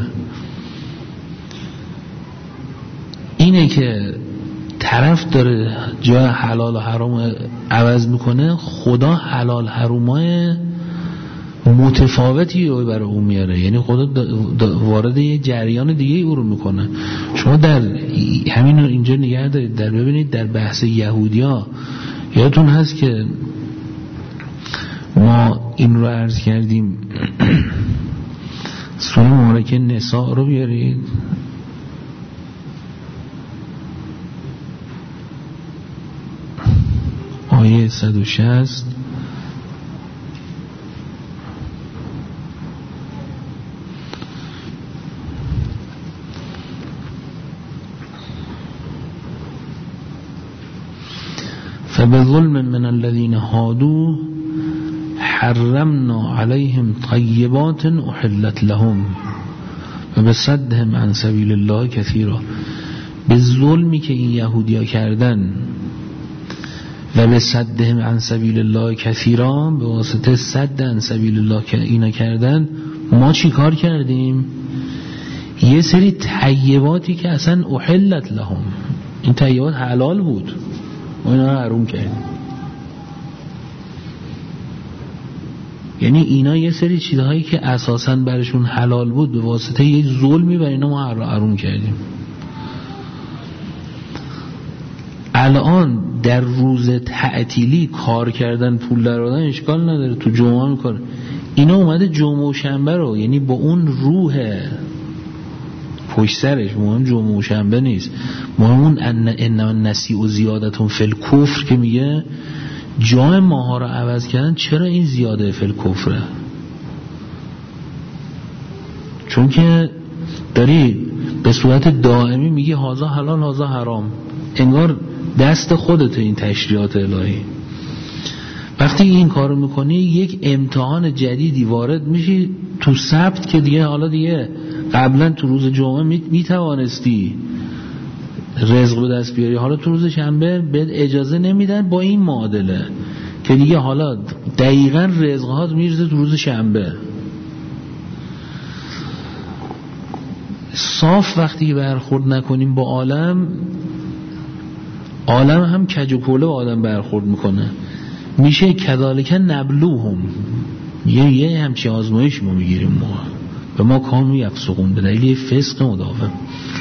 اینه که طرف داره جای حلال و حرام عوض میکنه، خدا حلال حرامای متفاوتی رو برای اون میاره، یعنی خدا وارد یه جریان دیگه او رو میکنه. شما در همین رو اینجا نگه دارید، در ببینید در بحث یهودیا یادتون هست که ما این رو عرض کردیم سوره مبارکه نساء رو بیارید، آیه 160. فبظلم من الذين هادوا حرمنا عليهم طيبات احلت لهم وبصدهم عن سبيل الله كثيرا. به ظلمی که این یهودیا کردن و به صدهم عن سبیل الله کثیرا، به واسطه صد عن سبیل الله که اینا کردن، ما چی کار کردیم؟ یه سری طیباتی که اصلا احلت لهم، این طیبات حلال بود، ما اینا رو حرام کردیم. یعنی اینا یه سری چیزهایی که اساسا برشون حلال بود به واسطه یه ظلمی بر اینا ما حرام کردیم. الان در روز تعطیلی کار کردن پول درآوردن اشکال نداره، تو جمعه میکنه. اینا اومده جمعه و شنبه رو، یعنی با اون روح پشت سرش، مهم جمعه و شنبه نیست، مهم اون انما النسیء زیادتون فی الکفر که میگه جای ماها رو عوض کردن. چرا این زیاده فی الکفره؟ چون که داری به صورت دائمی میگی هازا حلال هازا حرام، انگار دست خودت این تشریعات الهی. وقتی این کارو میکنی یک امتحان جدیدی وارد میشی تو سبت که دیگه حالا دیگه قبلا تو روز جمعه میتوانستی رزق به دست بیاری، حالا تو روز شنبه بهت اجازه نمیدن با این معادله که دیگه حالا دقیقاً رزقهات میرسه تو روز شنبه. صاف وقتی برخورد نکنیم با عالم هم کج و کوله با آدم برخورد میکنه، میشه کذالک نبلوهم، یه همچی آزمایش ما میگیریم ما و ما کانو یفسقون به دلیل فسق مداوم.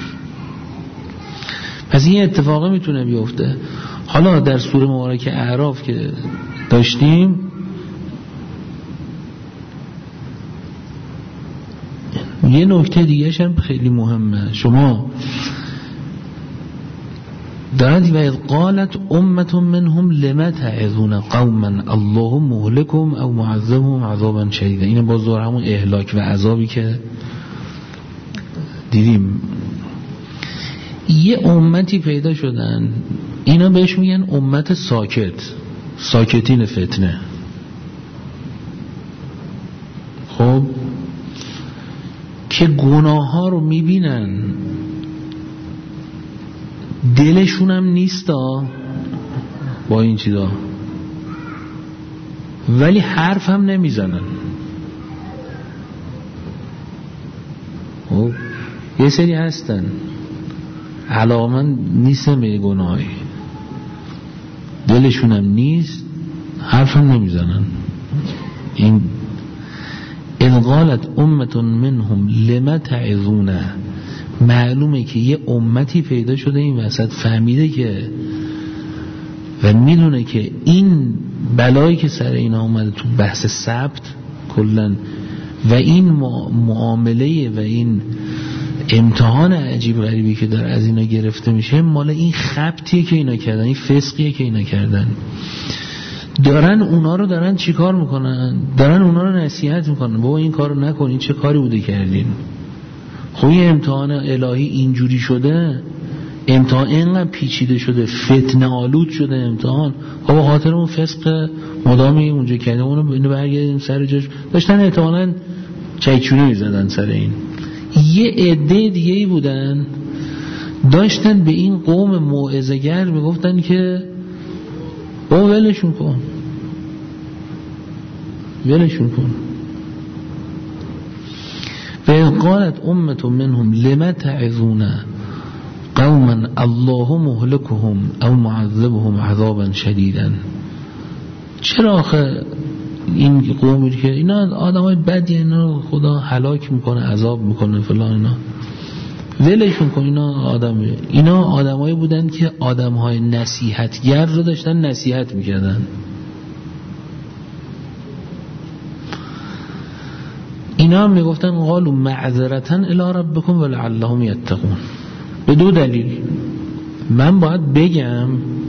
پس این اتفاقه میتونه بیفته. حالا در سوره مبارکه اعراف که داشتیم یه نکته دیگه هم خیلی مهمه. شما دارد و قالت امت منهم لما تعظون قوما الله مهلكهم او معذبهم عذابا شدیدا. این باز دور همون اهلاک و عذابی که دیدیم. یه امتی پیدا شدن، اینا بهش میگن امت ساکتین فتنه. خب که گناه ها رو میبینن، دلشون هم نیستا با این چیزا، ولی حرف هم نمیزنن. خب یه سری هستن علاقمند نیستن به گناهی، دلشون هم نیست، حرف هم نمیزنن. اذ قالت امه منهم لم تعظون، معلومه که یه امتی پیدا شده این وسط فهمیده که و میدونه که این بلایی که سر اینا اومده تو بحث ثبت کلن و این معامله و این امتحان عجیب غریبی که داره از اینا گرفته میشه مال این خبطیه که اینا کردن، این فسقیه که اینا کردن، دارن اونا رو دارن چی کار میکنن؟ دارن اونا رو نصیحت میکنن بابا این کار رو نکنین، چه کاری بوده کردین؟ خب این امتحان الهی اینجوری شده، امتحان اینقدر پیچیده شده، فتنه آلود شده امتحان، خب خاطر اون فسق مدامی اونجا کرده اونو برگردیم سر جاش، داشتن احتمالاً چیچونه میزدن سر این. یه عده دیگه ای بودن داشتن به این قوم موعظه‌گر میگفتن که بابا ولشون کن، ولشون کن. و قالت امه منهم لم تعظون قوما الله مهلكهم او معذبهم عذابا شدیدا. چرا آخه این قومی که اینا آدمای بدی، اینا خدا هلاک میکنه، عذاب میکنه فلان، اینا ولشون کن، اینا آدمایی بودن که آدمهای نصیحتگر رو داشتن نصیحت میکردن. اینا هم میگفتن قالوا معذرة الی ربکم ولعلهم یتقون. به دو دلیل، من باید بگم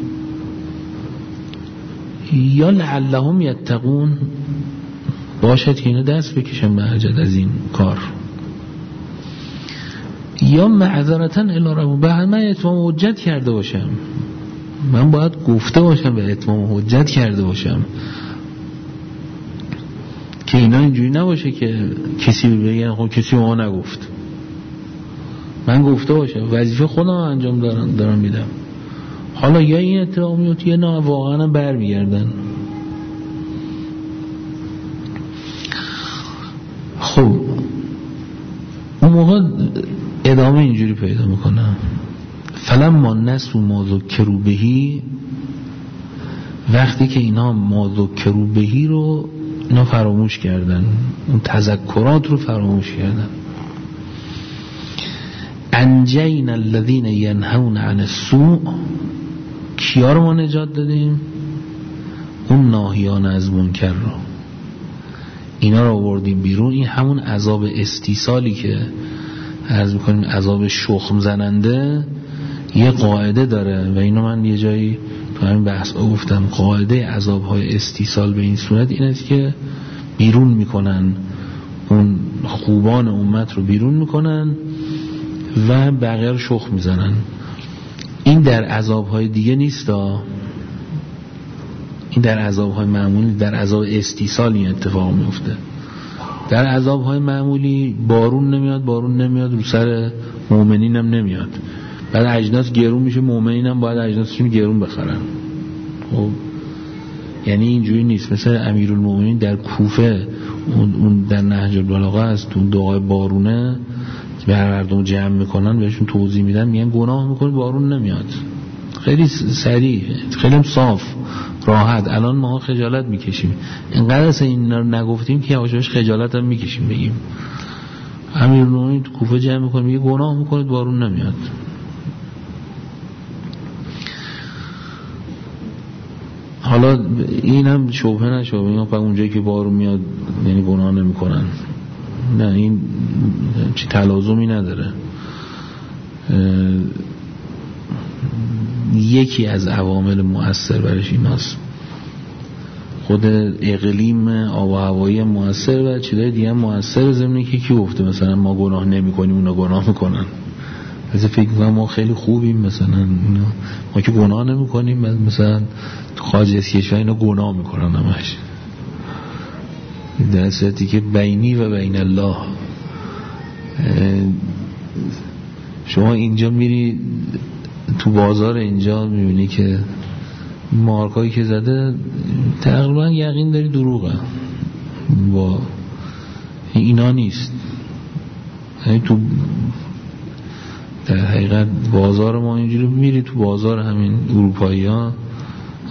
یا لعلهم یتقون باشد که اینا دست بکشن به حجت از این کار، یا معذرة الی ربکم بعد من اتمام حجت کرده باشم، من باید گفته باشم به اتمام حجت کرده باشم که اینا اینجوری نباشه که کسی بگه خب کسی ما نگفت، من گفته باشم وظیفه خودم انجام دارم میدم. حالا یا این اتفاق میفته یا نه واقعا برمیگردن. خب اون موقع ادامه اینجوری پیدا میکنم فلما نسوا ما ذکروا بهی، وقتی که اینا ما ذکروا بهی رو اینا فراموش کردن، اون تذکرات رو فراموش کردن، انجینا الذین ینهون عن السوء، کیا رو ما نجات دادیم؟ اون ناهیان از منکر رو، اینا رو آوردیم بیرون. این همون عذاب استیصالی که عرض میکنیم عذاب شخم زننده یه قاعده داره و اینو من یه جایی تو همین بحث گفتم، قاعده عذابهای استیصال به این صورت این است که بیرون میکنن اون خوبان امت رو بیرون میکنن و بقیه رو شخم میزنن. این در عذابهای دیگه نیست، این در عذابهای معمولی، در عذاب استیصال این اتفاق میفته. در عذابهای معمولی بارون نمیاد رو سر مؤمنین هم نمیاد، بعد اجناس گرون میشه، مؤمنین هم باید اجناسشون گرون بخرن. خب یعنی اینجوری نیست مثل امیرالمومنین در کوفه، اون در نهج البلاغه است، اون دعای بارونه به مردم جمع میکنن بهشون توضیح میدن، میگن گناه میکنید بارون نمیاد. خیلی سریع، خیلی صاف، راحت. الان ما خجالت میکشیم، اینقدر اصلا این رو نگفتیم که یواشاش خجالت هم میکشیم بگیم. امیرالمومنین تو کوفه جمع میکنه میگه گناه میکنید بارون نمیاد. حالا این هم شبهه نشوه این پس اونجایی که بارون میاد یعنی گناه نمیکنن، نه، این چی تلازمی نداره. یکی از عوامل مؤثر برش ایناست، خود اقلیم آب و هوایی مؤثر و چیزای دیگه مؤثر. ضمن که کی گفته مثلا ما گناه نمی کنیم اونا گناه میکنن؟ از فکر میکنم ما خیلی خوبیم، مثلا ما که گناه نمی کنیم، مثلا تو خارج از کشور اینا گناه میکنن همش، در صورتی که بینی و بین الله. شما اینجا میری تو بازار اینجا میبینی که مارکایی که زده تقریبا یقین داری دروغه، با اینا نیست. یعنی تو در حقیقت بازار ما اینجوری میری تو بازار همین اروپایی ها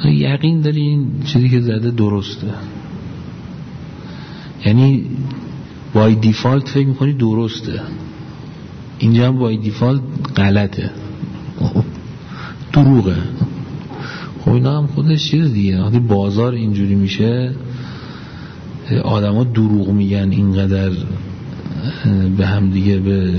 یقین داری این چیزی که زده درسته. یعنی بای دیفالت فکر میکنی درسته، اینجا هم بای دیفالت غلطه، دروغه. خب اینا هم خودش چیز دیگه. وقتی بازار اینجوری میشه، آدم ها دروغ میگن اینقدر به هم دیگه، به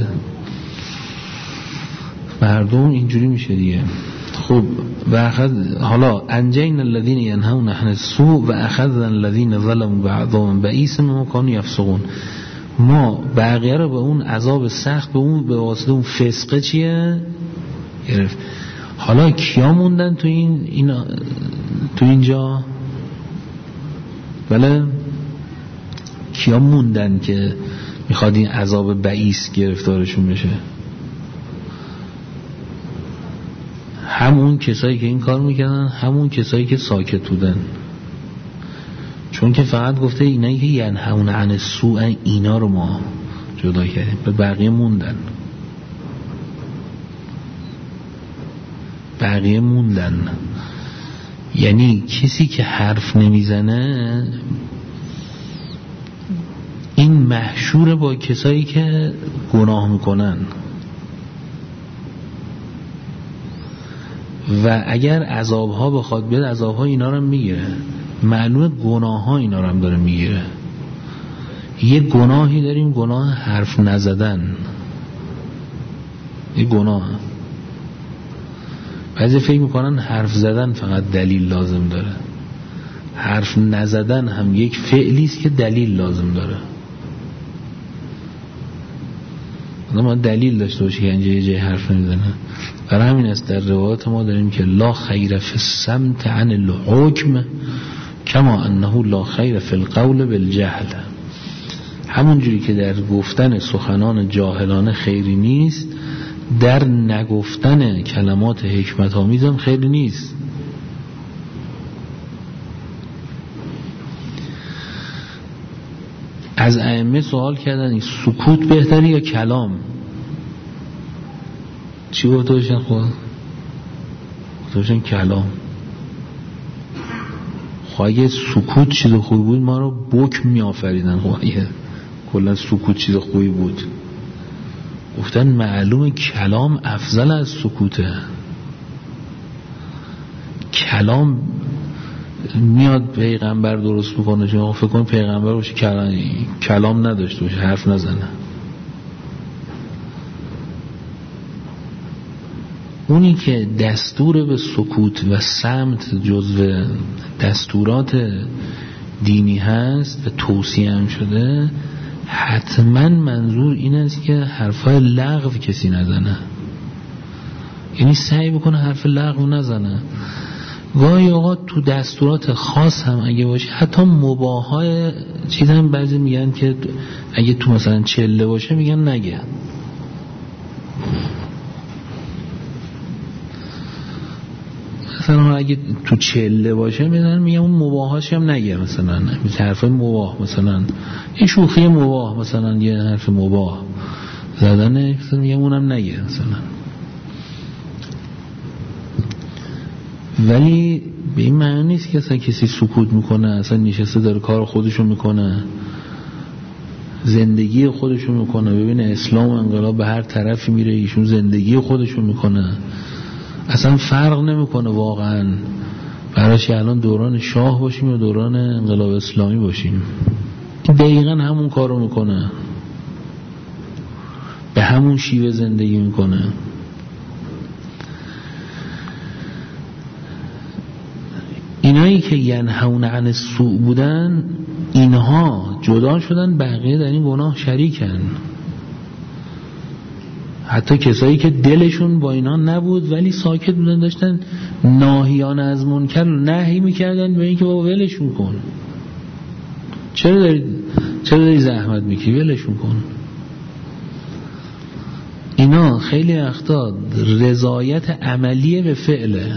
مردم، اینجوری میشه دیگه. خب و حالا انجینا الذین ینهون عن السوء و اخذنا الذین ظلموا بعضهم بئیس ما كانوا یفسقون. ما بقیه رو به اون عذاب سخت، به واسطه اون فسقه چیه گرفت. حالا کیا موندن تو اینجا؟ بله، کیا موندن که میخواد این عذاب بئیس گرفتارشون بشه؟ همون کسایی که این کار میکنن، همون کسایی که ساکت بودن. چون که فقط گفته اینایی که ینهون عن السوء، اینا رو ما جدا کردیم، به بقیه موندن. یعنی کسی که حرف نمیزنه این محشور با کسایی که گناه میکنن، و اگر عذابها بخواد بیاد، عذابها اینا رو میگیره. معلومه گناه ها اینا رو هم داره میگیره. یه گناهی داریم، گناه حرف نزدن، یه گناه. بعضی فکر میکنن حرف زدن فقط دلیل لازم داره، حرف نزدن هم یک فعلی است که دلیل لازم داره. ما دلیل داشته باشه که اینجا یه جای حرف نمیزنه. برای همین است در روایات ما داریم که لا خیر فی الصمت عن الحکم کما انه لا خیر فی القول بالجهل. همون جوری که در گفتن سخنان جاهلانه خیری نیست، در نگفتن کلمات حکمت آمیز هم خیری نیست. از ائمه سوال کردن این سکوت بهتره یا کلام؟ چی گفته باشن؟ خود گفته باشن کلام. خب اگه سکوت چیز خوبی بود ما رو بک می آفریدن. خب اگه کلا سکوت چیز خوبی بود، گفتن معلومه کلام افضل از سکوته. کلام میاد پیغمبر درست میکنه، شما فکر کن پیغمبر باشه کلام نداشته باشه، حرف نزنه. اونی که دستور به سکوت و صمت جزو دستورات دینی هست و توصیه هم شده، حتما منظور این است که حرفای لغو کسی نزنه. یعنی سعی بکنه حرف لغو نزنه. گاهی اوقات تو دستورات خاص هم اگه باشه، حتی مباحای چیز هم بعضی میگن که اگه تو مثلا چله باشه میگن نگه. مثلا اگه تو چله باشه میگن اون مباحاش هم نگه. مثلا حرف مباح، مثلا یه شوخی مباح، مثلا یه حرف مباح زدن میگن اونم نگه مثلا. ولی به این معنی نیست که اصلا کسی سکوت میکنه، اصلا نشسته داره کار خودشو میکنه، زندگی خودشو میکنه. ببینه اسلام و انقلاب به هر طرفی میره، ایشون زندگی خودشو میکنه، اصلا فرق نمیکنه واقعا براش الان دوران شاه باشیم یا دوران انقلاب اسلامی باشیم. دقیقا همون کارو میکنه، به همون شیوه زندگی میکنه. اینایی که ینهون عن السوء بودن، اینها جدا شدن، بقیه در این گناه شریکن. حتی کسایی که دلشون با اینا نبود ولی ساکت بودن، داشتن ناهیان از منکر نهی میکردن به اینکه بابا ولشون کن، چرا داری زحمت میکشی، ولشون کن. اینا خیلی وقتا رضایت عملی به فعله.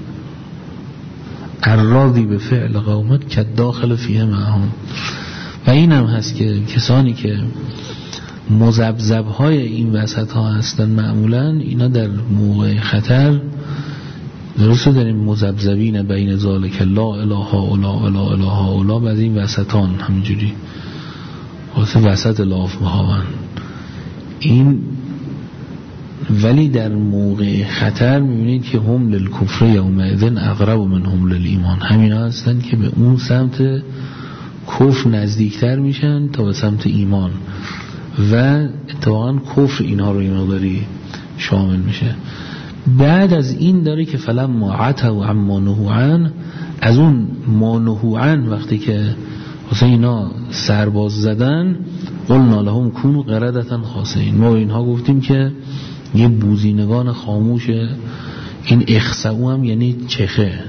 الراضی به فعل قومت که داخل فیه معهم. و این هم هست که کسانی که مذبذب های این وسط ها هستن، معمولا اینا در موقع خطر، درسته داریم مذبذبین بین ذالک لا اله الا اله الا الا بعد این وسطان همینجوری واسه وسط لاف بهاون این. ولی در موقع خطر میبینید که هم للکفر یومئذ اقرب منهم للایمان، همین هستن که به اون سمت کفر نزدیکتر میشن تا به سمت ایمان و اتفاقا کفر اینها رو اینا داری شامل میشه. بعد از این داره که فلما عتوا عما نهوا عنه، از اون ما نهوا عنه وقتی که واسه اینا سرباز زدن قلنا لهم کونوا قردة خاسئین، ما اینها گفتیم که یه بوزینگان خاموشه. این اخسئو هم یعنی چخه،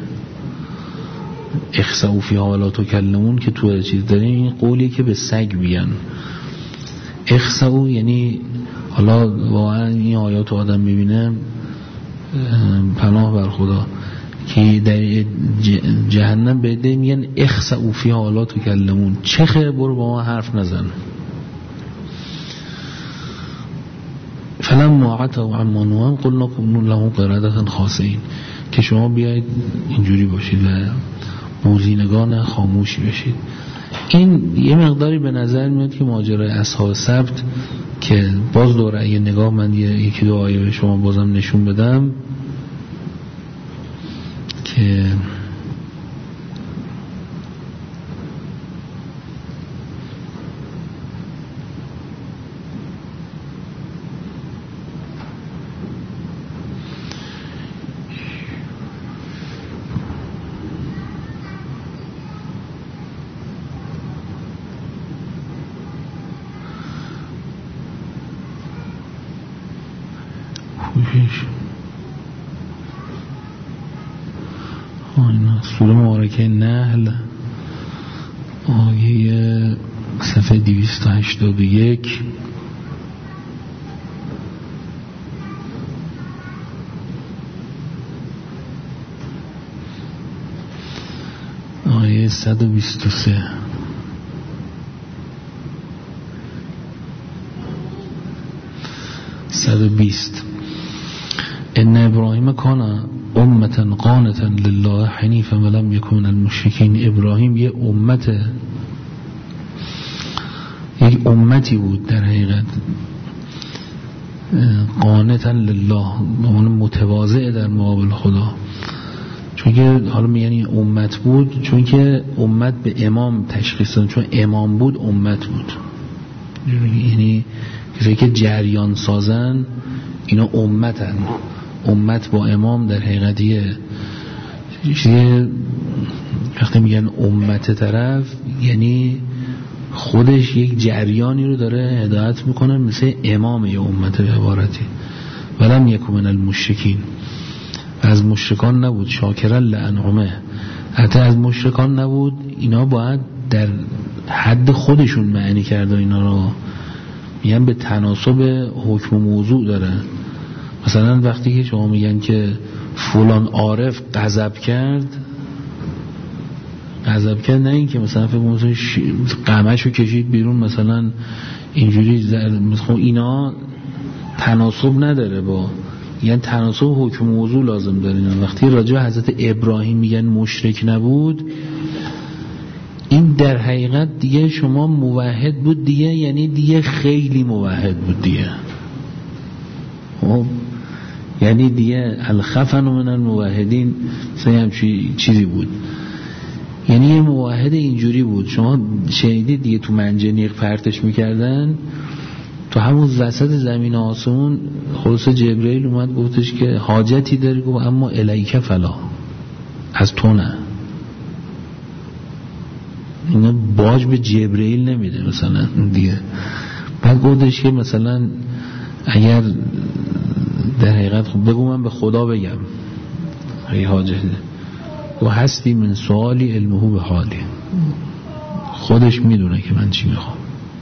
اخسئو فیها ولا تکلمون که تو چیز داریم، این قولی که به سگ بیان. اخسئو یعنی حالا واقعا این آیات آدم میبینه پناه بر خدا که در جهنم به ده میگن اخسئو فیها ولا تکلمون، چخه برو با ما حرف نزن. فلما عتوا عما نهوا عنه قلنا كونوا لهم قردة خاسئین، که شما بیاید اینجوری باشید و موزینگان خاموشی بشید. این یه مقداری به نظر میاد که ماجرای اصحاب سبت که باز دوره یه نگاه من یکی دو آیه به شما بازم نشون بدم که سوره مبارکه نحل آیه صفحه 281 آیه 123 120 ان ابراهیم کان امتا قانتا لله حنیفا ولم یکن من المشرکین. ابراهیم یک امتی بود در حقیقت، قانتا لله، متواضع در مقابل خدا. چون که حالا میگن امت بود چون که امت به امام تشخیص دادن، چون امام بود امت بود، یعنی کسی که جریان سازن اینا امتن. امت با امام در حقیقتیه وقتی میگن امت طرف یعنی خودش یک جریانی رو داره هدایت میکنه، مثل امام یه امت به عبارتی. ولم یکن من المشرکین، از مشرکان نبود. شاکرا لانعمه، حتی از مشرکان نبود. اینا باید در حد خودشون معنی کرده اینا رو، میگن به تناسب حکم موضوع داره. مثلا وقتی که شما میگن که فلان عارف غضب کرد، نه این که مثلا فکر قمشو کشید بیرون مثلا اینجوری مثلا اینا تناسب نداره با، یعنی تناسب حکم موضوع لازم داره. وقتی راجع به حضرت ابراهیم میگن مشرک نبود، این در حقیقت دیگه شما موحد بود دیگه، یعنی دیگه خیلی موحد بود دیگه، یعنی دیگه الخفن من الموحدین همچی چیزی بود. یعنی یه موحد اینجوری بود، شما شنیدید دیگه تو منجنیق پرتش میکردن تو همون وسط زمین آسمون. خلاص جبرئیل اومد گفتش که حاجتی داری؟ گفت اما الیک فلا، از تو نه. اینا باج به جبرئیل نمیده مثلا دیگه. بعد گفتش که مثلا اگر در حقیقت خب بگو من به خدا بگم ای حاجته، و هستی من سوالی علمه به حالی، خودش میدونه که من چی میخوام.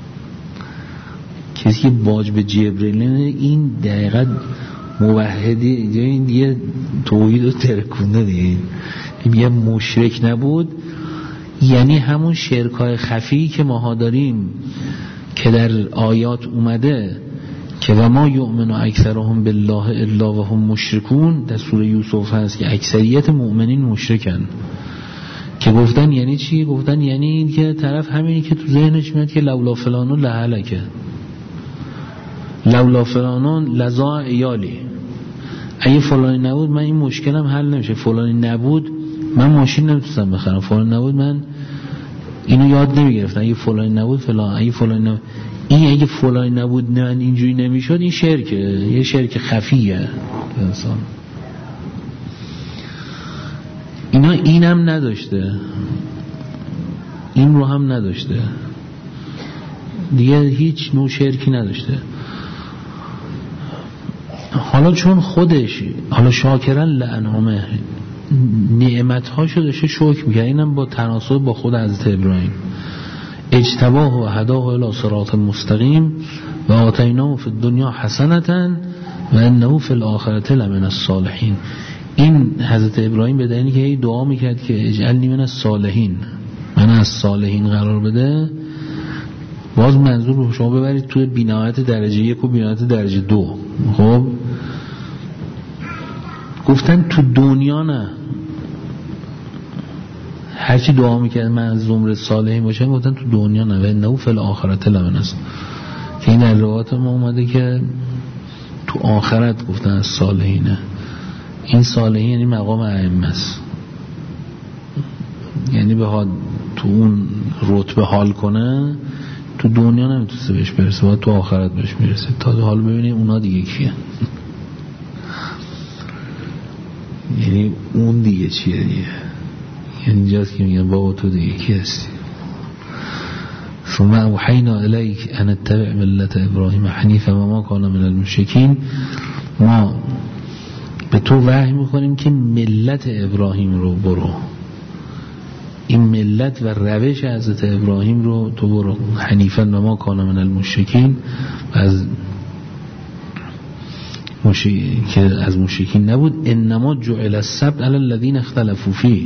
کسی که باج به جبرئیل نمیده این دقیقا موحدی، این دیگه توحید رو ترکونده دیگه. میگه مشرک نبود یعنی همون شرکای خفی که ماها داریم که در آیات اومده که و ما یؤمن اکثرهم بالله الا و هم مشرکون، در سوره یوسف هست که اکثریت مؤمنین مشرکن. که گفتن یعنی چی؟ گفتن یعنی این که طرف همینی که تو ذهنش میاد که لولا فلانون لهلکه، لولا فلانون لزا ایالی، اگه فلانی نبود من این مشکلم حل نمیشه، فلانی نبود من ماشین نمیتونستم بخرم، فلانی نبود من اینو یاد نمیگرفتم، اگه فلانی نبود فلان، اگه فلانی نبود این، اگه فلانی نبود من اینجوری نمیشد. این شرکه، یه شرک خفیه انسان. اینا اینم نداشته، این رو هم نداشته، دیگه هیچ نوع شرکی نداشته. حالا چون خودش حالا شاکرن لانعمه نعمت‌هاشو داشته شکر می‌کنه، اینم با تناسب با خود حضرت ابراهیم، اجتباه و هداه الی صراط مستقیم و آتیناه فی الدنیا حسنة و انه فی الاخرة لمن الصالحین. این حضرت ابراهیم به دلیلی که دعا میکرد که اجعلنی من الصالحین، من از صالحین قرار بده، باز منظور رو شما ببرید توی بینایت درجه 1 و بینایت درجه 2. خب گفتن تو دنیا نه، هرچی دعا میکرد من از زمره صالحین باشم، گفتن تو دنیا نه، و انه فی الاخرة لمن است، که این در روایات ما اومده که تو آخرت گفتن از صالحینه. این صالحین یعنی مقام ائمه است، یعنی بخواد تو اون رتبه حال کنه تو دنیا نمیتونه بهش برسه، باید تو آخرت بهش میرسه. تا حال ببینیم اونا دیگه کیه، یعنی اون دیگه چیه دیگه، یعنی اینجاست که میگن بابا تو دیگه کی هستی. ثم اوحینا الیک ان اتبع ملت ابراهیم حنیفا و ما کان من المشرکین. ما به تو وحی میکنیم که ملت ابراهیم رو برو، این ملت و روش حضرت ابراهیم رو تو برو، حنیفا و ما کان من المشرکین، از که از مشرکین نبود. انما جعل السبت علی الذین اختلفوا فیه،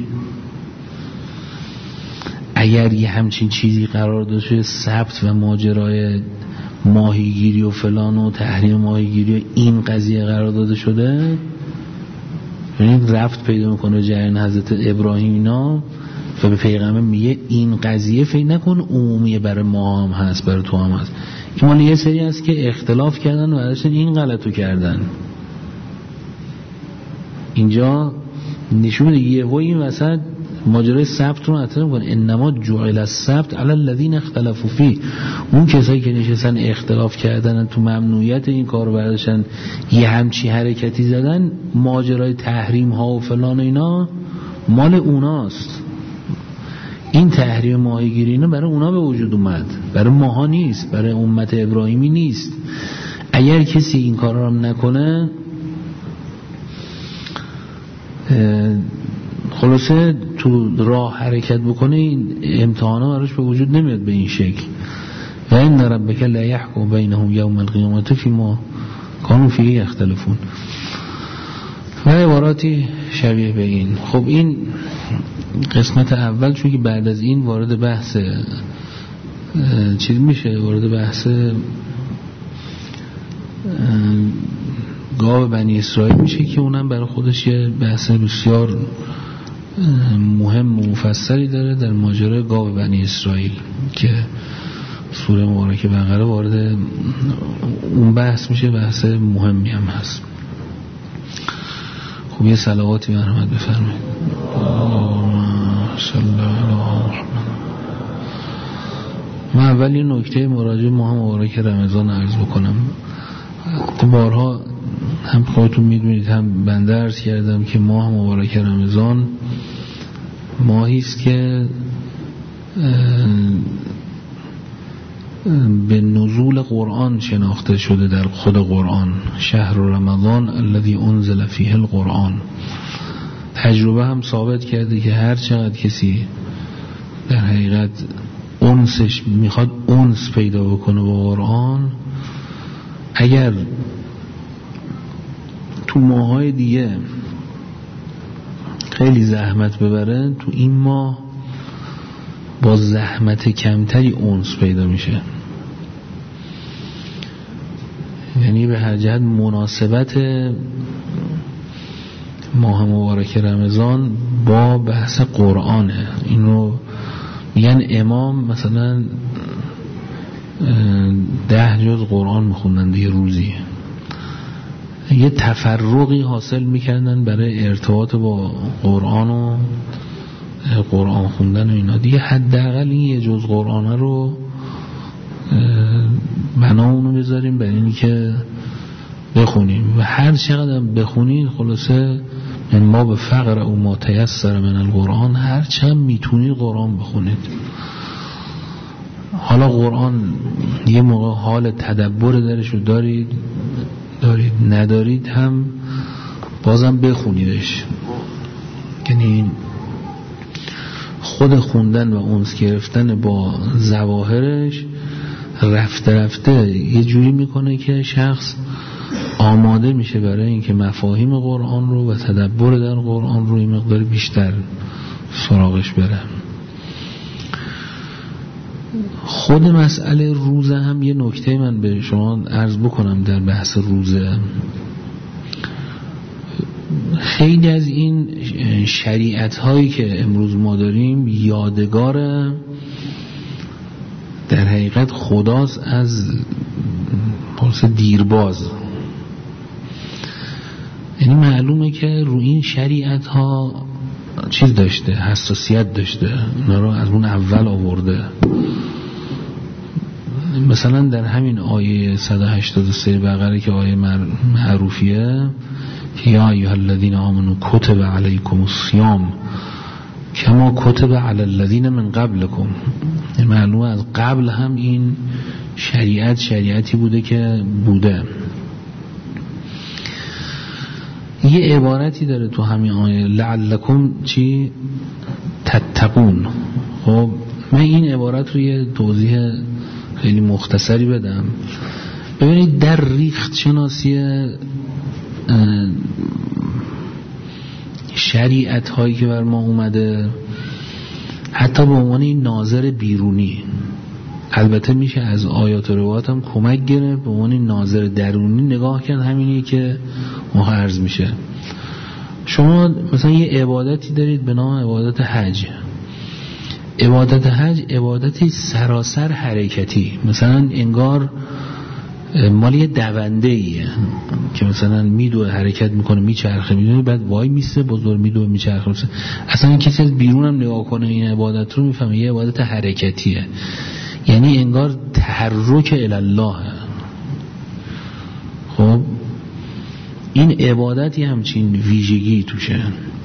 اگر یه همچین چیزی قرار داشته سبت و ماجرای ماهیگیری و فلان و تحریم ماهیگیری و این قضیه قرار داده شده، یعنی رفت پیدا میکنه جریان حضرت ابراهیم اینا و به پیغمبر میگه این قضیه فکر نکن عمومی برای ما هم هست، برای تو هم هست، این مال یه سری هست که اختلاف کردن و ازش این غلطو کردن. اینجا نشون میده یهو این وسط ماجرای سبت رو مطرح میکنه، انما جعل السبت علی الذین اختلفوا فیه، اون کسایی که نشستن اختلاف کردن تو ممنوعیت این کارو برداشتن یه همچی حرکتی زدن، ماجرای تحریم ها و فلان و اینا مال اوناست. این تحریم ماهیگیری اینا برای اونا به وجود اومد، برای ماها نیست، برای امت ابراهیمی نیست. اگر کسی این کار رو نکنه خلاصه تو راه حرکت بکنه، این امتحانا براش به وجود نمیاد به این شکل. و ان ربک لا یحکم بینهم یوم القیامة فیما کانوا فیه یختلفون و عباراتی شبیه به این. خب این قسمت اول، چون که بعد از این وارد بحث چیز میشه، وارد بحث گاو بنی اسرائیل میشه که اونم برای خودش یه بحث بسیار مهم و مفصلی داره در ماجرای گاو بنی اسرائیل که سوره مبارکه بقره وارد اون بحث میشه، بحث مهمی هم هست. خب یه صلواتی مرحمت بفرمایید. صلی الله علیه و من اول یه نکته مراجعه ماه مبارک رمضان عرض بکنم. بارها هم خودتون میدونید هم بنده عرض کردم که ماه مبارک رمضان ماهی است که به نزول قرآن شناخته شده در خود قرآن. شهر رمضان الذی انزل فیه القرآن. تجربه هم ثابت کرده که هر چقدر کسی در حقیقت انسش میخواد انس پیدا بکنه با قرآن، اگر تو ماهای دیگه خیلی زحمت ببره، تو این ماه با زحمت کمتری انس پیدا میشه. یعنی به هر جهت مناسبت ماه مبارک رمضان با بحث قرآنه. اینو میگن امام مثلا 10 جز قرآن میخوندن دیگه روزی، یه تفرقی حاصل میکردن برای ارتباط با قرآن و قرآن خوندن و اینا دیگه. حداقل این 1 جز قرآن رو بنامونو بذاریم برای اینی که بخونیم و هر چقدر بخونید خلاصه من ما به فقر او ما تیسر من القرآن، هر چقدر میتونید قرآن بخونید. حالا قرآن یه موقع حال تدبر درشو دارید ندارید هم بازم بخونیدش. یعنی خود خوندن و انس گرفتن با ظواهرش رفته یه جوری میکنه که شخص آماده میشه برای اینکه مفاهیم قرآن رو و تدبر در قرآن رو این مقدار بیشتر سراغش بره. خود مسئله روزه هم یه نکته من به شما عرض بکنم در بحث روزه. خیلی از این شریعت هایی که امروز ما داریم یادگار در حقیقت خداست از دیرباز. یعنی معلومه که رو این شریعت ها چیز داشته، حساسیت داشته، اونا رو از اون اول آورده. مثلا در همین آیه 183 بقره که آیه معروفیه یا ایها الذین آمنوا کتب علیکم الصیام کما کتب علی الذین من قبلکم. معلومه از قبل هم این شریعتی بوده که بوده. یه عبارتی داره تو همین آیه لعلکم چی تتقون. خب من این عبارت رو یه توضیح خیلی مختصری بدم. ببینید در ریخت شناسی شریعت هایی که بر ما اومده حتی به عنوان این ناظر بیرونی، البته میشه از آیات و روایات هم کمک گرفت، به عنوان این ناظر درونی نگاه کرد. همینی که ما عرض میشه. شما مثلا یه عبادتی دارید به نام عبادت حج. عبادت حج عبادتی سراسر حرکتی، مثلا انگار مال یه دونده ایه که مثلا میدوه حرکت میکنه میچرخه، میدونی بعد وای میسته بزرگ میدوه میچرخه. اصلا کسی از بیرون هم نگاه کنه این عبادت رو میفهمه یه عبادت حرکتیه. یعنی انگار تحرک الله. خب این عبادتی همچین ویژگی توشه.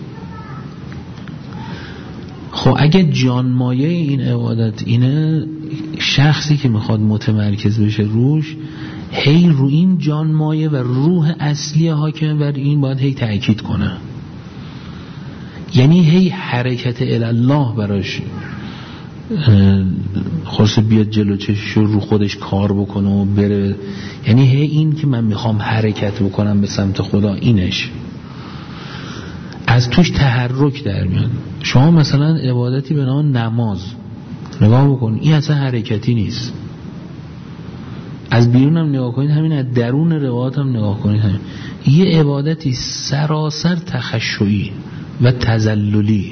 خب اگه جانمایه این عبادت اینه، شخصی که میخواد متمرکز بشه روش، هی رو این جانمایه و روح اصلی حاکم بر این باید هی تأکید کنه. یعنی هی حرکت الله براش خلاصه بیاد جلو چشش رو خودش کار بکنه و بره. یعنی هی این که من میخوام حرکت بکنم به سمت خدا، اینش از توش تحرک در میاد. شما مثلا عبادتی به نام نماز نگاه بکن، این اصلا حرکتی نیست. از بیرون هم نگاه کنید همین، از درون روایات هم نگاه کنید همین. یه عبادتی سراسر تخشعی و تذللی.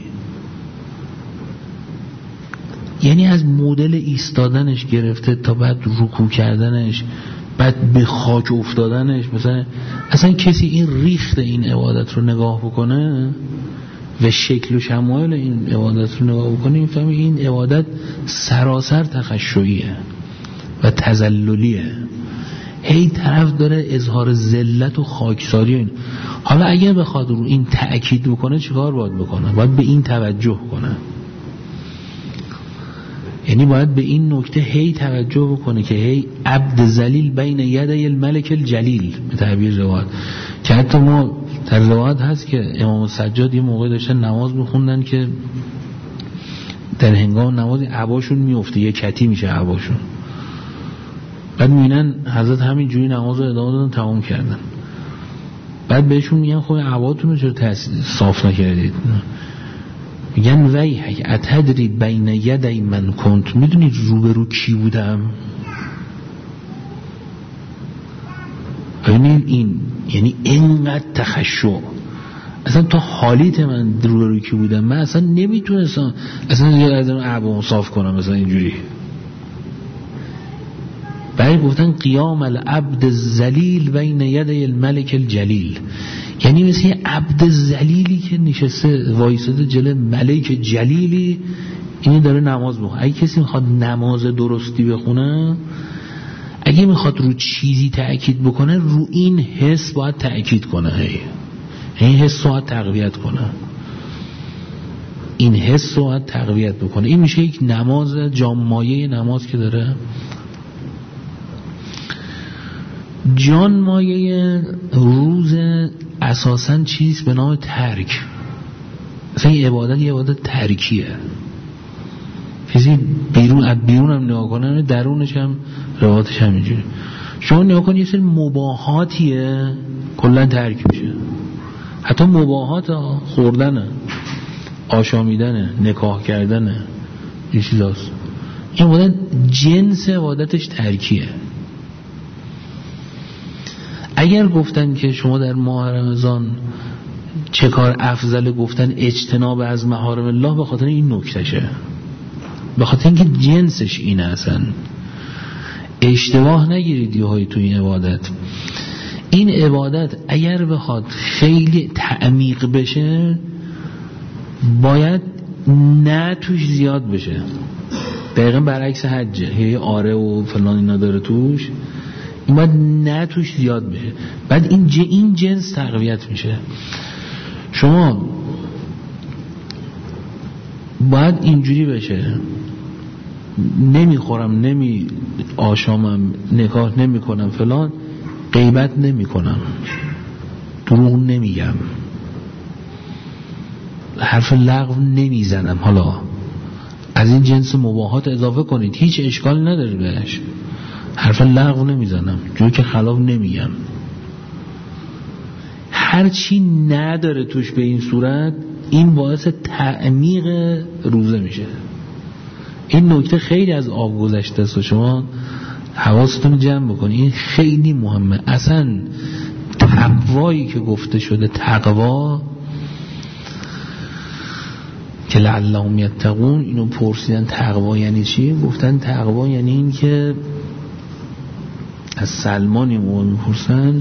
یعنی از مدل ایستادنش گرفته تا بعد رکوع کردنش، بعد به خاک افتادنش. مثلا اصلا کسی این ریخت این عبادت رو نگاه بکنه و شکل و شمایل این عبادت رو نگاه بکنه، این فهمی این عبادت سراسر تخشعیه و تذللیه. هی طرف داره اظهار ذلت و خاکساری این. حالا اگه بخواد رو این تأکید بکنه چیکار باید بکنه؟ باید به این توجه کنه. یعنی باید به این نکته هی توجه بکنه که هی عبد ذلیل بین یدی الملک الجلیل به تعبیر روایت. که حتی ما در روایت هست که امام سجاد یه موقع داشتن نماز میخوندن که در هنگام نماز عباشون میفته، یه کتی میشه عباشون. بعد میبینن حضرت همین جوری نماز رو ادامه دادن، تمام کردن. بعد بهشون میگن خب عباتون رو چرا صاف نکردید؟ میگن ویحک اتدری بین یدی من کنت، میدونید روبرو کی بودم؟ ببینید این یعنی اینقدر تخشع اصلا تا حالیت من روی که بودم من اصلا نمیتونستم اصلا از اون عبا صاف کنم مثلا اینجوری. بعد گفتن قیام العبد الذلیل بین یدی الملک الجلیل، یعنی مثل یه عبد ذلیلی که نشسته وایساده جلوی ملک جلیلی، این داره نماز بخونه. اگه کسی میخواد نماز درستی بخونه، اگه میخواد رو چیزی تأکید بکنه، رو این حس باید تأکید کنه، این حس باید تقویت کنه، این حس باید تقویت بکنه. این میشه یک نماز جانمایه نماز که داره. جانمایه روز اساساً چیز به نام ترک. مثلا این عبادت یه عبادت ترکیه. کسی بیرون هم نگاه کنه، درونش هم رواتش هم اینجوری. شما نگاه کنید یه سری مباحاتیه کلا ترک میشه. حتی مباحات خوردنه، آشامیدنه، نکاح کردنه، این چیزاست. این عبادت جنس عبادتش ترکیه. اگر گفتن که شما در ماه رمضان چه کار افضل، گفتن اجتناب از محارم الله، به خاطر این نکتهشه، به خاطر اینکه جنسش اینه. اصلا اشتباه نگیرید یهویی تو این عبادت. این عبادت اگر بخواد خیلی تعمیق بشه باید نه توش زیاد بشه. دقیقا برعکس حجه، یه آره و فلان اینا داره توش، این باید نه توش زیاد بشه. بعد این جنس تقویت میشه. شما باید اینجوری بشه، نمیخورم، نمی آشامم، نکاح نمی کنم، فلان، غیبت نمی کنم، دروغ نمیگم، حرف لغو نمیزنم. حالا از این جنس مباحات اضافه کنید، هیچ اشکال نداره بهش. حرف لغو نمیزنم، جوی که خلاف نمیگم، هرچی نداره توش به این صورت، این باعث تعمیق روزه میشه. این نکته خیلی از آب گذشته است و شما حواستون جمع بکنید، این خیلی مهمه. اصلا تقوایی که گفته شده، تقوا که لعلهم یتقون، اینو پرسیدن تقوا یعنی چی؟ گفتن تقوا یعنی این که از سلمانی موقع میپرسن،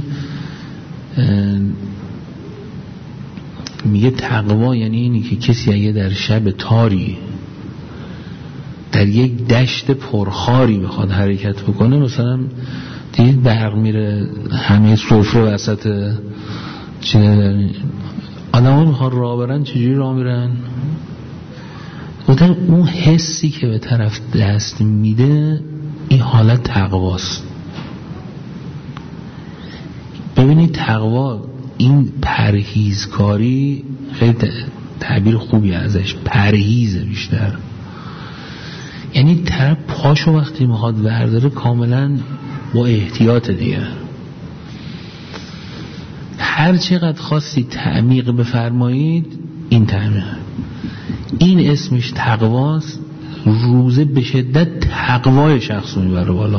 میگه تقوا یعنی اینی که کسی اگه در شب تاری در یک دشت پرخاری بخواد حرکت بکنه، مثلا دید برق میره، همه سفره وسط آدم ها میخواد راه برن، چجوری راه میرن؟ گفتن اون حسی که به طرف دست میده، این حالت تقواست. ببینید تقوا این پرهیزکاری، خیلی تعبیر خوبی ازش، پرهیزه بیشتر. یعنی طرف پاشو وقتی میخواد برداره کاملا با احتیاط دیگه. هر چقدر خواستی تعمیق بفرمایید، این تعمیق، این اسمش تقواست. روزه به شدت تقوای شخص میبره بالا.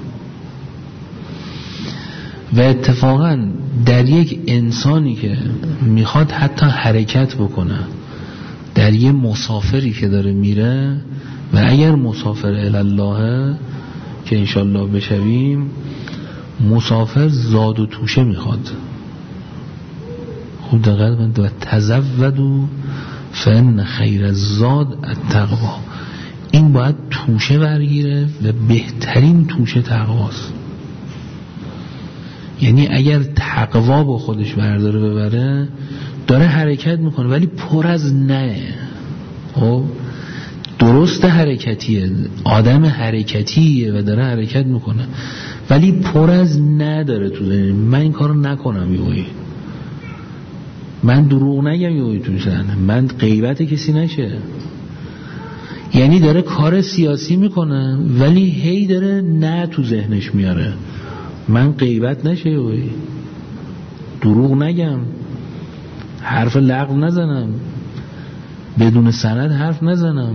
و اتفاقا در یک انسانی که میخواد حتی حرکت بکنه، در یه مسافری که داره میره، و اگر مسافر الالله که انشالله بشویم، مسافر زاد و توشه میخواد. خوب دقیق من و تزودوا فان خیر الزاد التقوا. این باید توشه برگیره و بهترین توشه تقواست. یعنی اگر تقوا با خودش برداره ببره، داره حرکت میکنه ولی پر از نه. خب درست حرکتیه، آدم حرکتیه و داره حرکت میکنه، ولی پر از نه داره تو ذهن. من این کارو نکنم یوهی، من دروغ نگم یوهی تو ذهنم، من غیبت کسی نشه. یعنی داره کار سیاسی میکنه ولی هی داره نه تو ذهنش میاره، من غیبت نشه یوهی، دروغ نگم، حرف لغو نزنم، بدون سند حرف نزنم،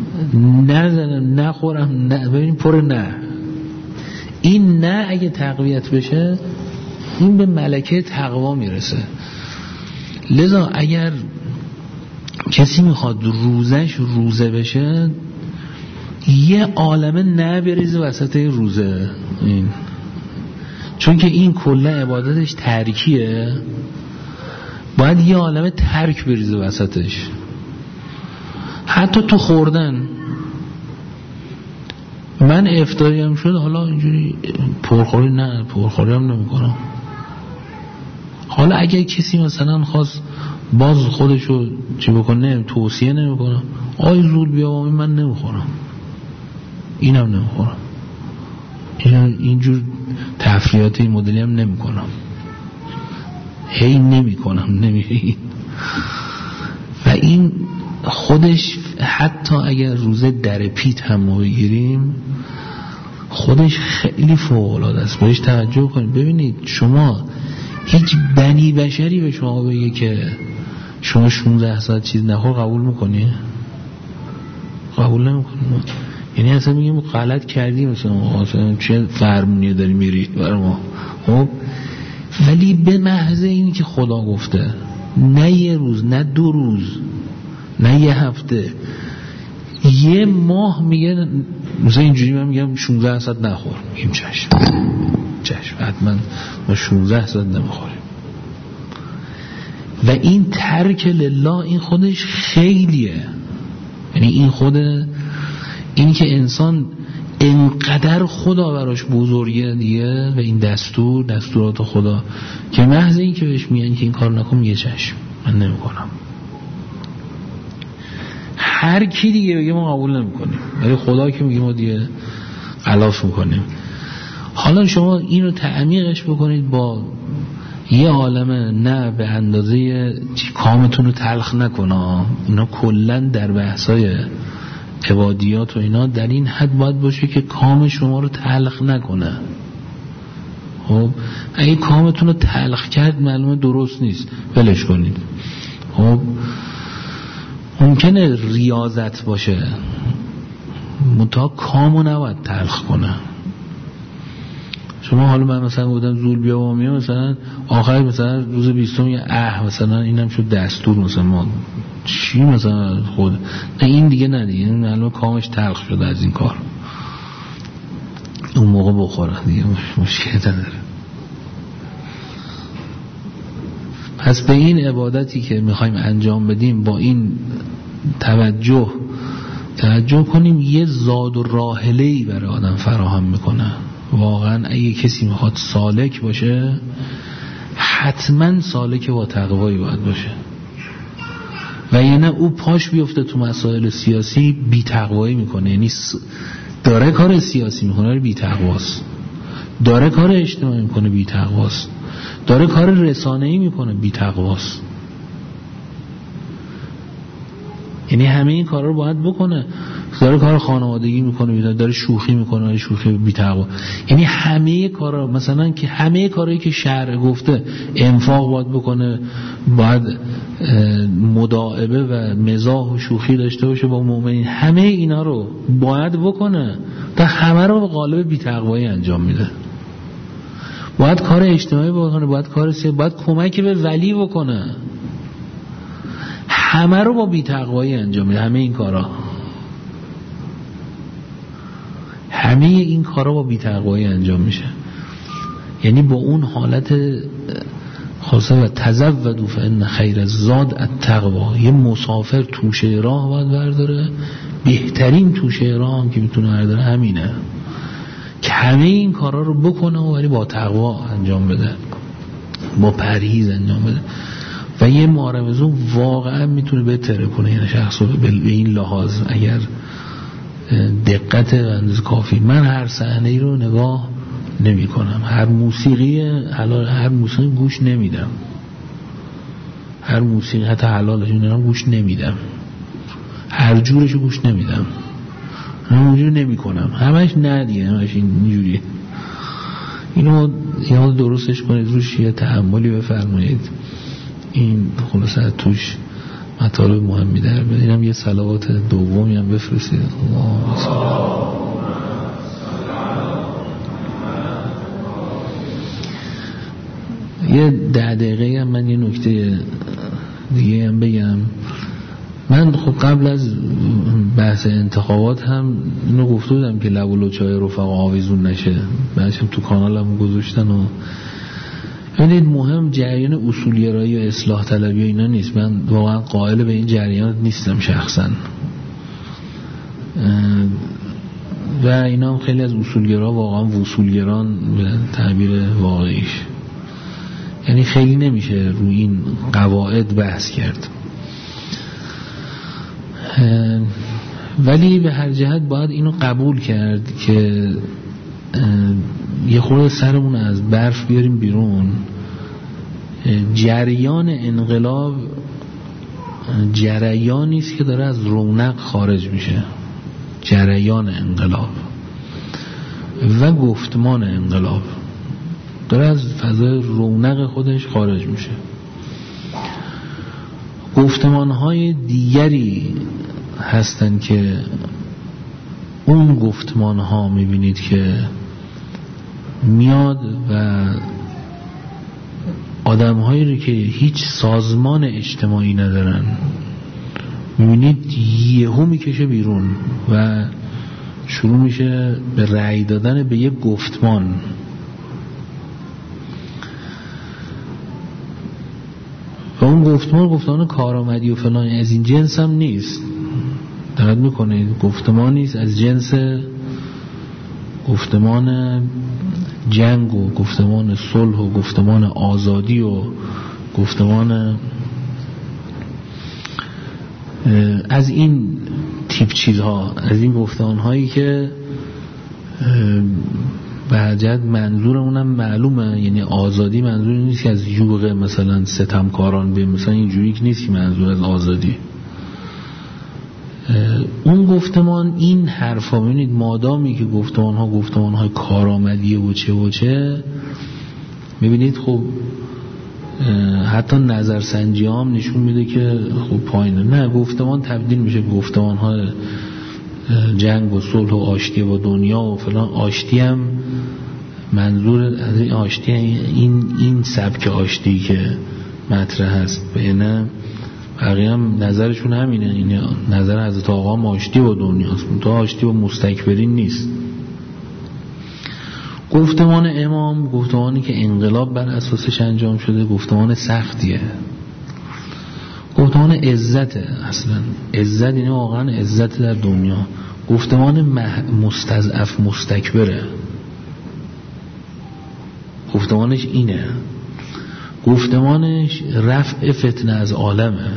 نخورم، نه. ببین پر نه. این نه اگه تقویت بشه، این به ملکه تقوا میرسه. لذا اگر کسی میخواد روزش روزه بشه، یه عالمه نه بریزه وسط روزه این، چون که این کلا عبادتش ترکیه، باید یه عالمه ترک بریزه وسطش. حتی تو خوردن، من افطاری هم شد حالا اینجوری پرخوری نه، پرخوری هم نمی کنم. حالا اگر کسی مثلا خواست باز خودشو چی بکنه، توصیه نمی کنم آی زول بیا من نمی خورم، اینم نمی خورم، اینجور تفریحات این مدلی هم نمی کنم، هی نمی کنم، نمی. و این خودش حتی اگر روزه در پیت هم ما بگیریم، خودش خیلی فوق‌العاده است. بهش توجه کنید. ببینید شما هیچ بنی بشری به شما بگه که شما 16 ساعت چیز نخور، قبول میکنی؟ قبول نمیکنی. یعنی اصلا میگیم غلط کردی، مثلا چه فرمونیه داری میری برای ما. خب ولی به محض اینی که خدا گفته، نه یه روز، نه 2 روز، نه یه هفته، یه ماه میگه مثلا اینجوری، من میگم 16 ساعت نخور، میگیم چشم حتما ما 16 ساعت نمیخوریم. و این ترک لله این خودش خیلیه. یعنی این خود این که انسان اینقدر خدا براش بزرگه دیگه، و این دستورات خدا، که محض این که بهش میگن که این کار نکن، میگه چشم من نمیکنم. هر کی دیگه بگه ما قبول نمیکنیم، ولی خدا که میگه ما دیگه خلاف میکنیم. حالا شما اینو تعمیقش بکنید با یه عالمه نه به اندازه کامتون رو تلخ نکنه. اینا کلن در بحثای عبادیات و اینا در این حد باید باشه که کام شما رو تلخ نکنه. خب اگه کامتون رو تلخ کرد معلومه درست نیست، ولش کنید. خب ممکنه ریاضت باشه، منتها کامو نباید تلخ کنه. شما حالا من مثلا بودم زول بیا با میام، مثلا آخر مثلا روز 20 یه مثلا اینم شد دستور، مثلا ما چی مثلا خود نه این دیگه نه دیگه، این معلومه کامش تلخ شده از این کار، اون موقع بخوره دیگه مشکل نداره. پس به این عبادتی که میخوایم انجام بدیم با این توجه کنیم، یه زاد و راحله‌ای برای آدم فراهم میکنه. واقعا اگه کسی میخواد سالک باشه، حتما سالک با تقوایی باید باشه. و یعنی او پاش بیفته تو مسائل سیاسی بی تقوایی میکنه، یعنی داره کار سیاسی میکنه بی تقواست، داره کار اجتماعی میکنه بی تقواست، داره کار رسانه‌ای میکنه بی تقواست. یعنی همه این کارا رو باید بکنه. داره کار خانوادگی میکنه، داره شوخی میکنه، داره شوخی بی تقوا. یعنی همه کارا، مثلا که همه کارهایی که شرع گفته انفاق باید بکنه، باید مداعبه و مزاح و شوخی داشته باشه با مؤمنین، همه اینا رو باید بکنه. تا همه رو به قالب بی تقوایی انجام میده. باید کار اجتماعی بکنه، باید کار سیاسی، باید کمک به ولی بکنه. همه رو با بی تقوایی انجام میده. همه این کارا با بی تقوایی انجام میشه. یعنی با اون حالت خاصه و تزودوا فان خیر الزاد التقوا. یه مسافر توشه راه باید برداره، بهترین توشه راه هم که میتونه برداره همینه که همه این کارا رو بکنه ولی با تقوا انجام بده، با پرهیز انجام بده. و یه معرضون واقعا میتونه بهتره کنه این شخص رو به این لحاظ، اگر دقت اندازه کافی. من هر صحنه ای رو نگاه نمی کنم، هر موسیقی گوش نمیدم، هر موسیقی حتی حلالشون گوش نمیدم، هر جورشو گوش نمیدم، همونجور نمی کنم، همش ندیه، همش اینجوریه. اینو یاد درستش کنید، روش یه تأملی بفرمایید. این خلاصه توش مطالب مهمی در بیاد. اینم یه صلوات دومی هم بفرستید. یه 10 دقیقه هم من یه نکته دیگه هم بگم. من خب قبل از بحث انتخابات هم اینو گفته بودم که لب و لوچه‌های رفقا آویزون نشه، بعدشم تو کانالم گذاشتن. و ببینید مهم جریان اصولگرایی و اصلاح طلبی و اینا نیست. من واقعا قائل به این جریانات نیستم شخصا، و اینا هم خیلی از اصولگرا واقعا وصولگران به تعبیر واقعیش، یعنی خیلی نمیشه روی این قواعد بحث کرد. ولی به هر جهت باید اینو قبول کرد که یه خورده سرمون از برف بیاریم بیرون. جریان انقلاب جریانی است که داره از رونق خارج میشه. جریان انقلاب و گفتمان انقلاب داره از فضای رونق خودش خارج میشه. گفتمان‌های دیگری هستن که اون گفتمان‌ها میبینید که میاد و آدم‌هایی رو که هیچ سازمان اجتماعی ندارن میبینید یهو میکشه بیرون و شروع میشه به رأی دادن به یک گفتمان. و اون گفتمان کارآمدی و فلان از این جنس هم نیست. دقت میکنید گفتمان نیست از جنس گفتمان جنگ و گفتمان صلح و گفتمان آزادی و گفتمان از این تیپ چیزها، از این گفتمان هایی که به حجت منظور اونم معلومه. یعنی آزادی منظور نیست که از یوغ مثلا ستمکاران به مثلا اینجوری که نیست که منظور از آزادی. اون گفتمان این حرفا ببینید مادامی که گفتمان های کارآمدیه و چه میبینید خب حتی نظرسنجی هم نشون میده که خب پایینه. نه، گفتمان تبدیل میشه گفتمان های جنگ و صلح و آشتی با دنیا و فلان. آشتی هم منظور از این آشتی این سبک آشتی که مطرح هست بینه بقیه هم نظرشون همینه. این نظر حضرت آقا هم آشتی با دنیاست، تا آشتی با مستکبرین نیست. گفتمان امام گفتمانی که انقلاب بر اساسش انجام شده گفتمان سختیه. گفتمان عزت، اصلا عزت اینه واقعا عزت در دنیا. گفتمان مستضعف مستکبره، گفتمانش اینه. گفتمانش رفع فتنه از عالمه.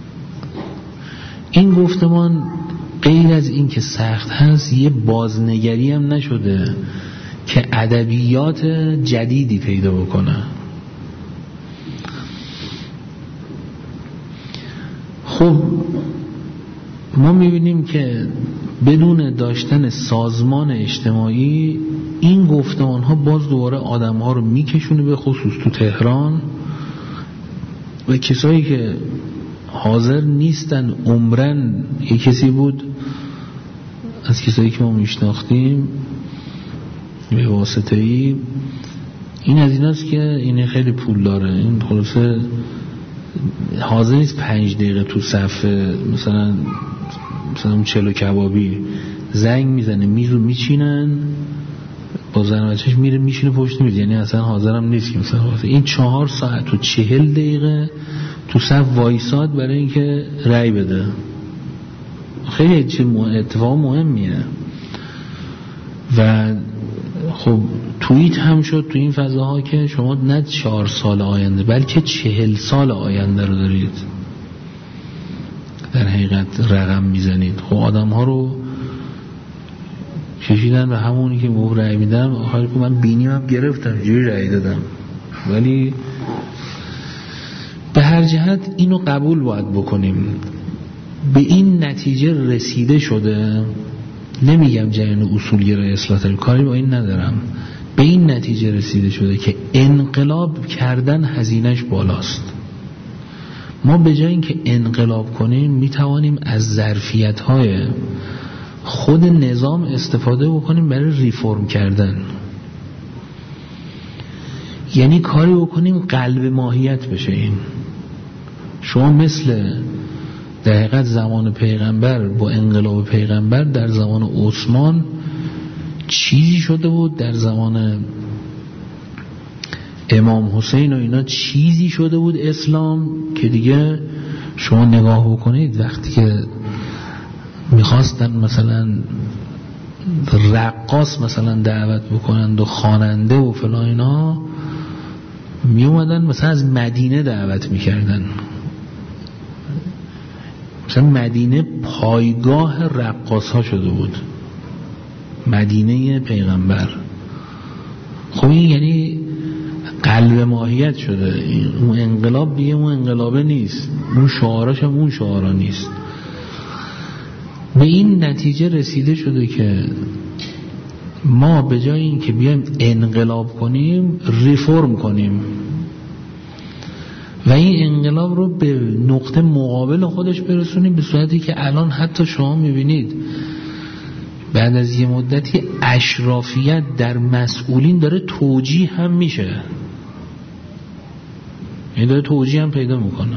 این گفتمان غیر از این که سخت هست یه بازنگری هم نشده که ادبیات جدیدی پیدا بکنه. خب ما میبینیم که بدون داشتن سازمان اجتماعی این گفتمان ها باز دوباره آدم ها رو میکشونه، به خصوص تو تهران، و کسایی که حاضر نیستن عمرن. یک کسی بود از کسایی که ما میشناختیم به واسطه‌ای، این از ایناست که این خیلی پول داره، این خلاصه حاضر نیست 5 دقیقه تو صف مثلا چلو کبابی زنگ میزنه میزو میچینن با زن بچهش میره میشینه پشت میز، یعنی اصلا حاضرم نیست که مثلا این 4 ساعت و 40 دقیقه تو صف وایساد برای اینکه رأی بده. خیلی اتفاق مهمیه. و خب توییت هم شد تو این فضاها که شما نه 4 سال آینده بلکه 40 سال آینده رو دارید در حقیقت رقم میزنید. خب آدم ها رو کشیدن به همونی که موقع رأی میدم. آخر که من بینیم هم گرفتم جوری رأی دادم. ولی به هر جهت اینو قبول باید بکنیم، به این نتیجه رسیده شده. نمیگم جریان اصولگرای اصلاح طلبی، کاری با این ندارم. به این نتیجه رسیده شده که انقلاب کردن هزینه‌اش بالاست. ما به جای اینکه انقلاب کنیم میتوانیم از ظرفیت‌های خود نظام استفاده بکنیم برای ریفرم کردن. یعنی کاری بکنیم قلب ماهیت بشه. این شما مثل در حقیقت زمان پیغمبر با انقلاب پیغمبر در زمان عثمان چیزی شده بود، در زمان امام حسین و اینا چیزی شده بود اسلام که دیگه شما نگاه بکنید وقتی که میخواستن مثلا رقاص مثلا دعوت بکنند و خواننده و فلان اینا می اومدن مثلا از مدینه دعوت میکردن. مثلا مدینه پایگاه رقاص ها شده بود، مدینه پیغمبر. خب این یعنی قلب ماهیت شده. اون انقلاب دیگه اون انقلابه نیست، اون شعاراش هم اون شعارا نیست. به این نتیجه رسیده شده که ما به جای این که بیایم انقلاب کنیم ریفورم کنیم و این انقلاب رو به نقطه مقابل خودش برسونیم، به صورتی که الان حتی شما میبینید بعد از یه مدتی اشرافیت در مسئولین داره توجیه هم میشه، این داره توجیه هم پیدا میکنه.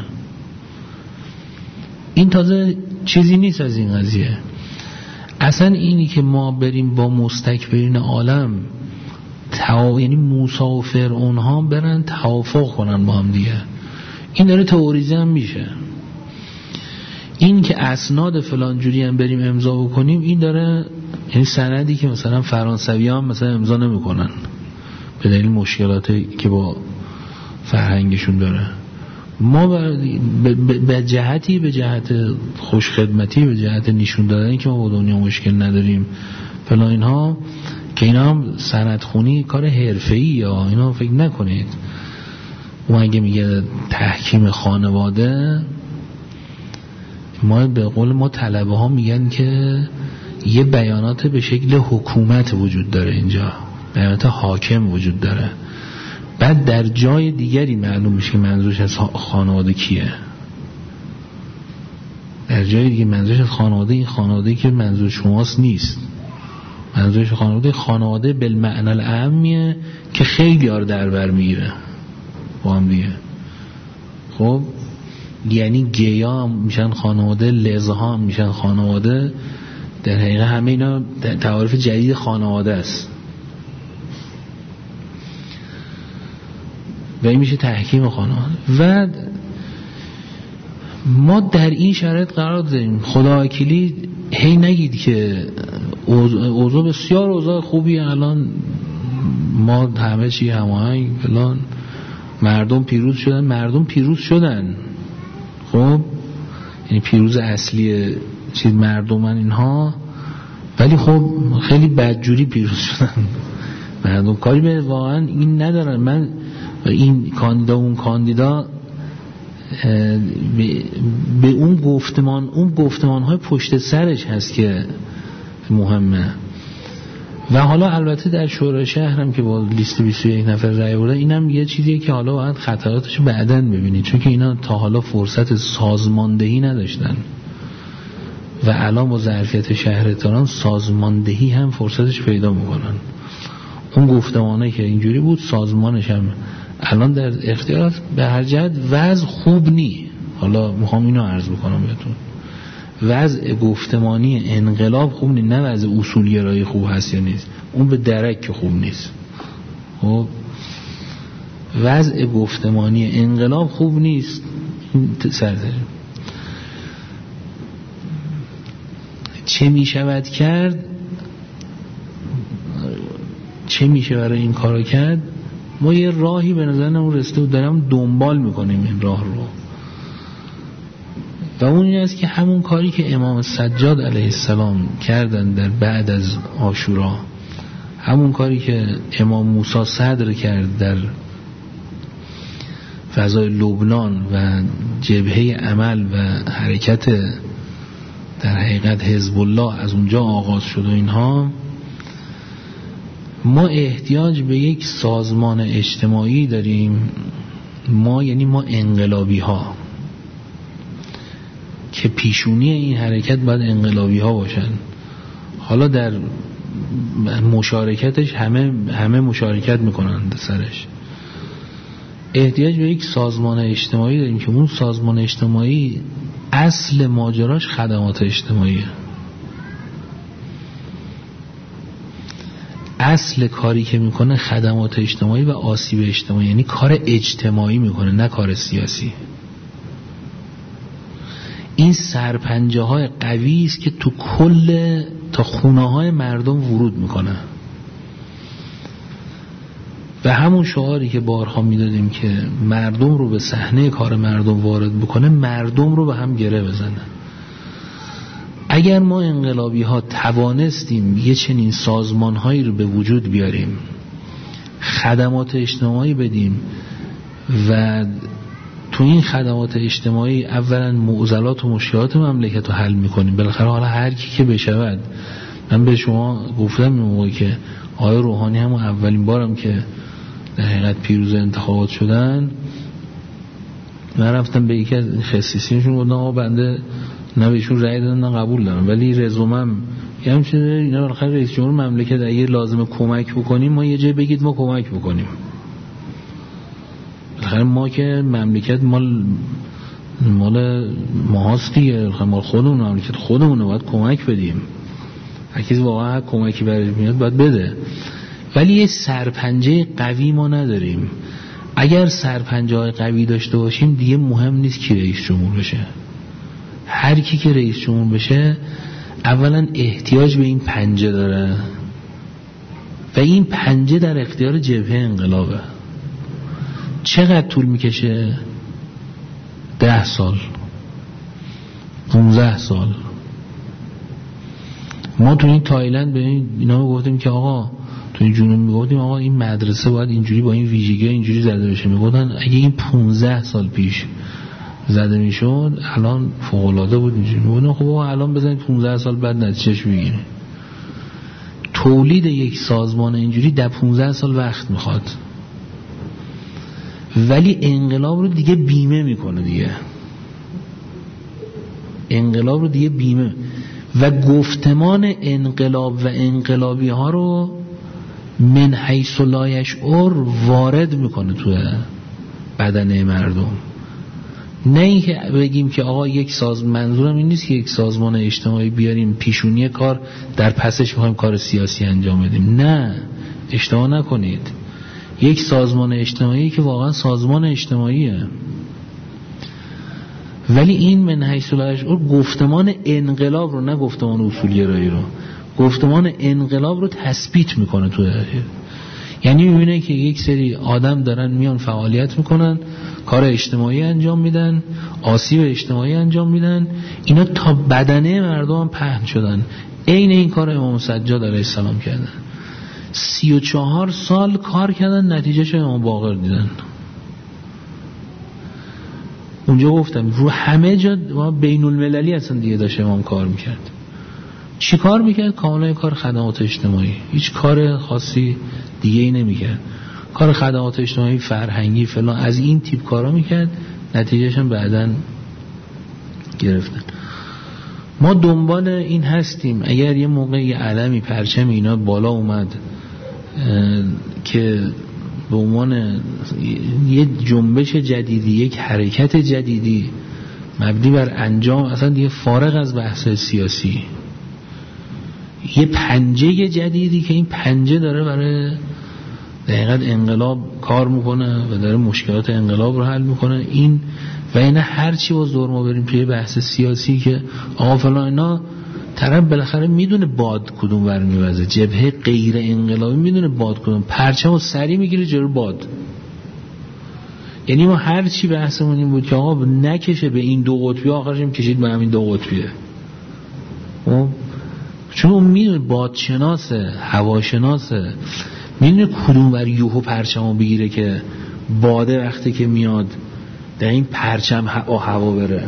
این تازه چیزی نیست از این قضیه. اصلا اینی که ما بریم با مستکبرین عالم یعنی موسی و فرعون ها برن توافق کنن با هم دیگه، این داره تئوریزه هم میشه. این که اسناد فلان جوری هم بریم امضا بکنیم، این داره یعنی سندی که مثلا فرانسوی هم مثلا امضا نمیکنن به دلیل مشکلاتی که با فرهنگشون داره. ما به جهتی، به جهت خوشخدمتی، به جهت نشون دادن که ما با دنیا مشکل نداریم فلان اینها، که اینا هم سندخونی کار حرفه‌ای یا اینا فکر نکنید. اون اگه میگه تحکیم خانواده، ما به قول ما طلبه ها میگن که یه بیانات به شکل حکومت وجود داره، اینجا بیانات حاکم وجود داره. بعد در جای دیگری معلوم میشه که منظورش از خانواده کیه. در جای دیگه منظورش از خانواده این خانواده که منظور شماست نیست. منظورش خانواده بالمعنی العامیه که خیلی ها رو در بر میگیره با هم دیگه. خب یعنی گیا هم میشن خانواده، لزها هم میشن خانواده. در حقیقت همه اینا تعاریف جدید خانواده است و این میشه تحکیم خانواده. و ما در این شرایط قرار داریم. خدا وکیلی هی نگید که اوضاع بسیار اوضاع خوبی، الان ما همه چی هماهنگ فلان، مردم پیروز شدن. مردم پیروز شدن، خب یعنی پیروز اصلی چیز مردمن اینها، ولی خب خیلی بدجوری پیروز شدن مردم. کاری به واقعا این ندارن. من این کاندیدا اون کاندیدا به اون گفتمان های پشت سرش هست که مهمه. و حالا البته در شورای شهر هم که با لیست 21 نفر رأی بردن، اینم یه چیزیه که حالا باید خطراتشو بعداً ببینید، چون که اینا تا حالا فرصت سازماندهی نداشتن و الان با ظرفیت شهر تهران سازماندهی هم فرصتش پیدا میکنن. اون گفتمانه که اینجوری بود، سازمانش هم الان در اختیار به هر جهت وضع خوب نی. حالا میخوام اینو عرض بکنم بهتون، وضع گفتمانی انقلاب خوب نیست، نه وضع اصولگرایی خوب هست یا نیست، اون به درک که خوب نیست. خب وضع گفتمانی انقلاب خوب نیست. چه میشود کرد، چه میشه برای این کارو کرد؟ ما یه راهی به نظرم رسیده و دارم دنبال میکنیم این راه رو، و اون این است که همون کاری که امام سجاد علیه السلام کردن در بعد از عاشورا، همون کاری که امام موسی صدر کرد در فضای لبنان و جبهه عمل و حرکت در حقیقت حزب الله از اونجا آغاز شد و اینها، ما احتیاج به یک سازمان اجتماعی داریم. ما یعنی ما انقلابی ها که پیشونی این حرکت باید انقلابی ها باشن. حالا در مشارکتش همه مشارکت میکنن سرش، احتیاج به یک سازمان اجتماعی داریم که اون سازمان اجتماعی اصل ماجراش خدمات اجتماعیه. اصل کاری که میکنه خدمات اجتماعی و آسیب اجتماعی، یعنی کار اجتماعی میکنه نه کار سیاسی. این سرپنجه های قوی است که تو کل تا خونه های مردم ورود میکنه و همون شعاری که بارها میدادیم که مردم رو به صحنه کار مردم وارد بکنه، مردم رو به هم گره بزنه. اگر ما انقلابی ها توانستیم یه چنین سازمان هایی رو به وجود بیاریم، خدمات اجتماعی بدیم و تو این خدمات اجتماعی اولا معضلات و مشکلات مملکت رو حل میکنیم، بالاخره حالا هر کی که بشود. من به شما گفتم این موقعی که آقای روحانی همون اولین بارم که در حقیقت پیروز انتخابات شدن، من رفتم به یکی از خصیصینشون گفتم آقا بنده نه بهشون رأی دادم نه قبول دارم، ولی رزومم یه همچنین اینا بالاخره رئیس جمهور مملکت اگه لازمه کمک بکنیم ما یه جای بگید ما کمک بکنیم. بالاخره ما که مملکت مال ماهاست دیگه، مال خودمون، مملکت خودمونه، باید کمک بدیم. هر کسی واقعا کمکی برای میاد باید بده، ولی یه سرپنجه قوی ما نداریم. اگر سرپنجه های قوی داشته باشیم دیگه مهم نیست کی رئیس جمهور بشه. هر کی که رئیس جمهور بشه اولا احتیاج به این پنجه داره و این پنجه در اختیار جبهه انقلابه. چقدر طول میکشه؟ 10 سال 15 سال. ما تو این تایلند به اینا گفتیم که آقا تو این جنوب میگفتیم آقا این مدرسه باید اینجوری با این ویژگی اینجوری زده بشه. میگفتن اگه این 15 سال پیش زده میشد الان فوق العاده بود. اینجوری میگفتن خب آقا الان بزنید 15 سال بعد نتیجهش بگیریم. تولید یک سازمان اینجوری در 15 سال وقت میخواد، ولی انقلاب رو دیگه بیمه میکنه دیگه. انقلاب رو دیگه بیمه و گفتمان انقلاب و انقلابی ها رو من حیث لا یشعر وارد میکنه تو بدنه مردم. نه اینکه بگیم که آقا یک منظورم این نیست که یک سازمان اجتماعی بیاریم پیشونی کار در پسش میخوایم کار سیاسی انجام بدیم. نه، اشتباه نکنید. یک سازمان اجتماعی که واقعا سازمان اجتماعیه، ولی این من حیث لا یشعر گفتمان انقلاب رو، نه گفتمان اصولگرایی رو، گفتمان انقلاب رو تثبیت میکنه تو یعنی میبینه که یک سری آدم دارن میان فعالیت میکنن، کار اجتماعی انجام میدن، آسیب اجتماعی انجام میدن، اینا تا بدنه مردم هم پهن شدن. عین این کار امام سجاد علیه السلام کردن. 34 سال کار کردن، نتیجهش امام باقر دیدن. اونجا گفتم رو همه جا بین المللی اصلا دیگه داشت امام کار میکرد. چی کار میکرد؟ کاملا کار خدمات اجتماعی، هیچ کار خاصی دیگه ای نمیکرد. کار خدمات اجتماعی، فرهنگی فلان، از این تیپ کارا میکرد، نتیجهش هم بعدن گرفتن. ما دنبال این هستیم اگر یه موقع یه علمی پرچم اینا بالا اومد که به عنوان یه جنبش جدیدی، یک حرکت جدیدی مبنی بر انجام، اصلا دیگه فارغ از بحث سیاسی، یه پنجه جدیدی که این پنجه داره برای دقیقاً انقلاب کار میکنه و داره مشکلات انقلاب رو حل میکنه. این و اینا هر چی باز دور ما بریم توی بحث سیاسی که آقا فلان اینا، طرف بالاخره میدونه باد کدوم ور میوزه. جبهه غیر انقلابی میدونه باد کدوم، پرچمو سری میگیره جلو باد. یعنی ما هر چی بحثمون این بود که آقا نکشه به این دو قطبی، آخرش هم کشید به همین دو قطبیه. چون اون میدونه بادشناسه، هواشناسه، میدونه کدوم ور یوهو پرچمو بگیره که باده وقتی که میاد در این پرچم هوا بره.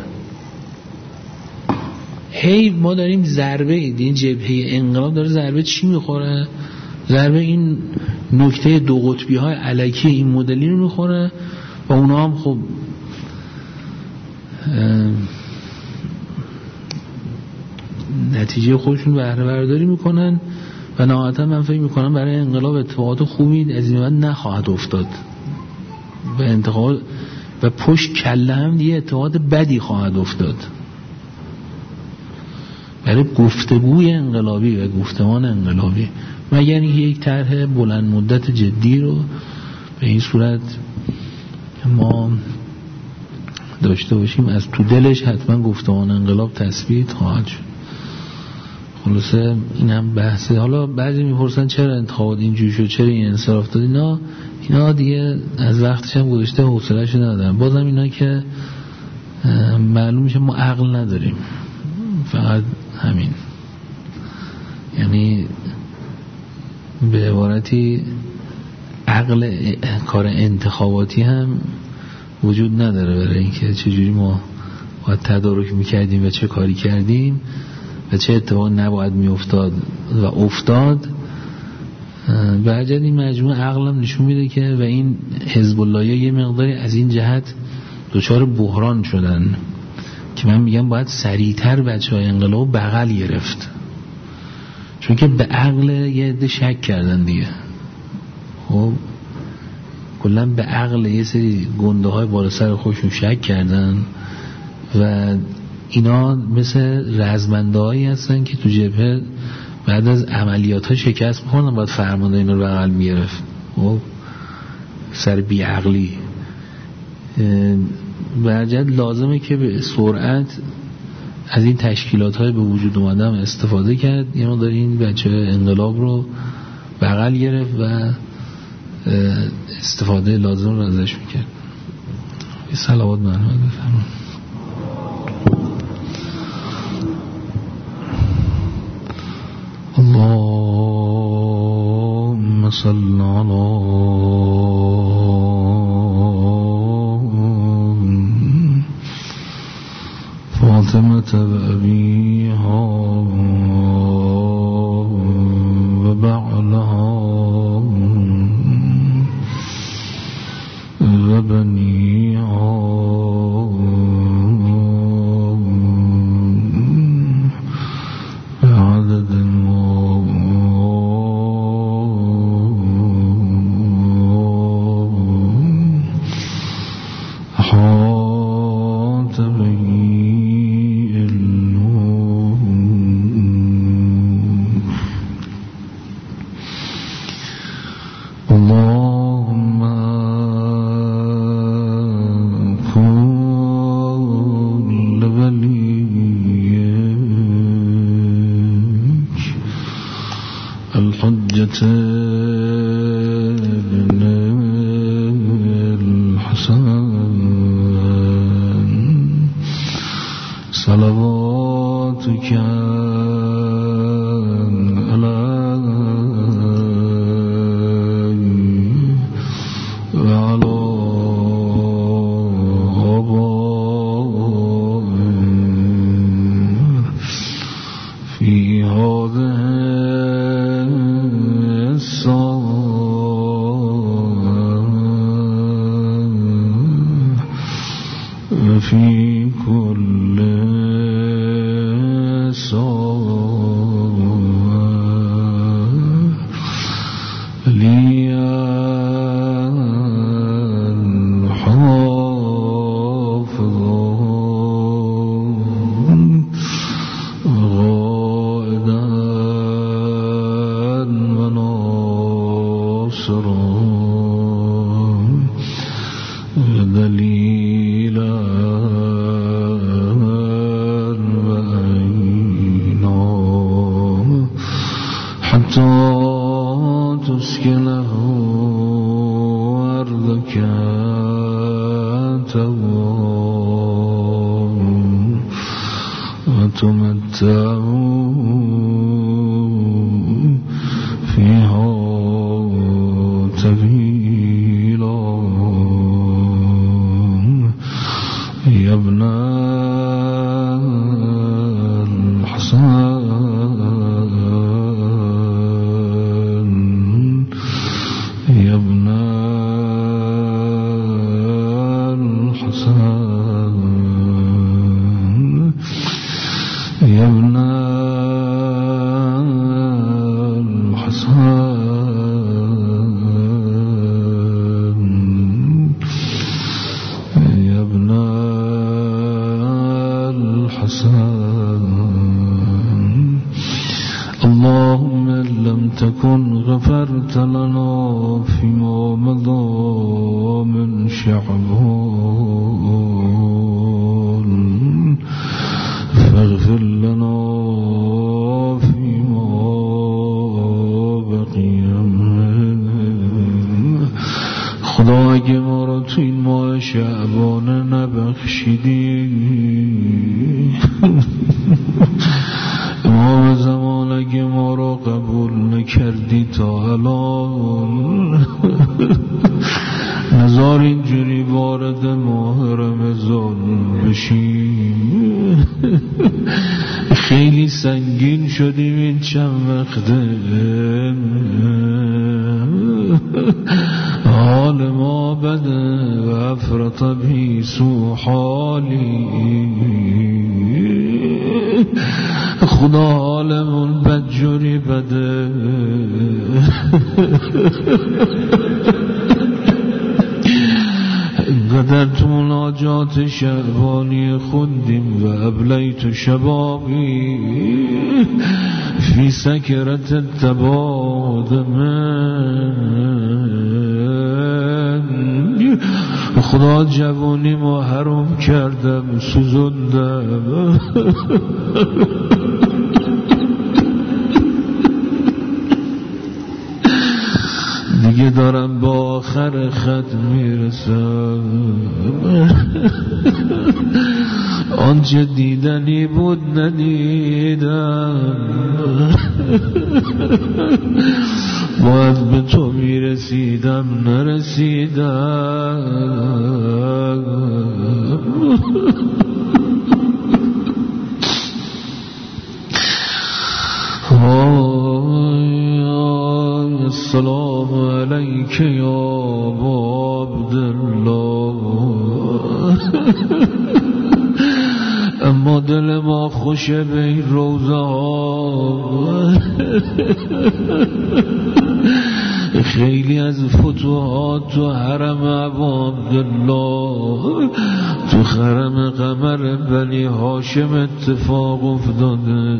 هی ما داریم ضربه، این جبهه انقلاب داره ضربه چی میخوره؟ ضربه این نکته دو قطبی های الکی این مدلی رو میخوره و اونا هم خب نتیجه خودشون بهره برداری میکنن و نهایتا من فکر میکنم برای انقلاب اتفاقات خوبی از این بعد نخواهد افتاد. و انتقاد و پشت کله هم دیگه اتحاد بدی خواهد افتاد. برای گفتگوی انقلابی و گفتمان انقلابی، مگر اینکه یک طرح بلند مدت جدی رو به این صورت ما داشته باشیم، از تو دلش حتما گفتمان انقلاب تثبیت خواهد شد. خلاصه این هم بحثه. حالا بعضی میپرسن چرا انتخابات اینجوری شد، چرا این انصراف داد، اینا دیگه از وقتش هم گذاشته، حوصله‌اش ندارن. بازم اینا که معلوم میشه ما عقل نداریم، فقط همین، یعنی به عبارتی عقل کار انتخاباتی هم وجود نداره برای اینکه چجوری ما باید تدارک میکردیم و چه کاری کردیم و چه اتفاق نباید میافتاد و افتاد. برجد این مجموعه عقلم نشون میده که و این حزب الله یه مقداری از این جهت دچار بحران شدن که من میگم باید سریعتر بچه‌های انقلاب بغل گرفت، چون که به عقل یه عده شک کردن دیگه. خب کلا به عقل یه سری گنده های بالا سر خودشون شک کردن و اینا مثل رزمنده هایی هستن که تو جبهه بعد از عملیات ها شکست میخوردن، باید فرمانده اینا رو بغل میگرفت. خب سر بی عقلی برجد لازمه که به سرعت از این تشکیلات های به وجود اومده هم استفاده کرد. یه مقدار این بچه انقلاب رو بغل گرفت و استفاده لازم رو ازش میکرد. یه صلوات محمد بفرمایید. اللهم صل على فاطمة وأبيها وبعلها وبنيها بعدد أحاط به في كل تكن غفرت لنا فيما مضى من شعبان فاغفر لنا فيما بقي خدا اگه ما را تو این ماه شعبانه نبخشیدی امام زمان اگه ما را قبول نکردی تا الان نزار اینجوری وارد ماه رمضان بشیم خیلی سنگین شدیم این چند وقته حال ما بده و افرط بی سو حالی خدا حالمون بدجوری بده اینقدر تو مناجات شعبانی خوندیم و ابلیت شبابی فی سکرت التباد من خدا جوانی ما حرام کردم سوزندم دیگه دارم با آخر خط میرسم آنچه دیدنی بود ندیدم باید به تو میرسیدم نرسیدم السلام علیک یا ابا عبدالله اما دل ما خوشه به این روزه ها خیلی از فتوحات تو حرم ابا عبدالله تو حرم قمر بنی هاشم اتفاق افتاده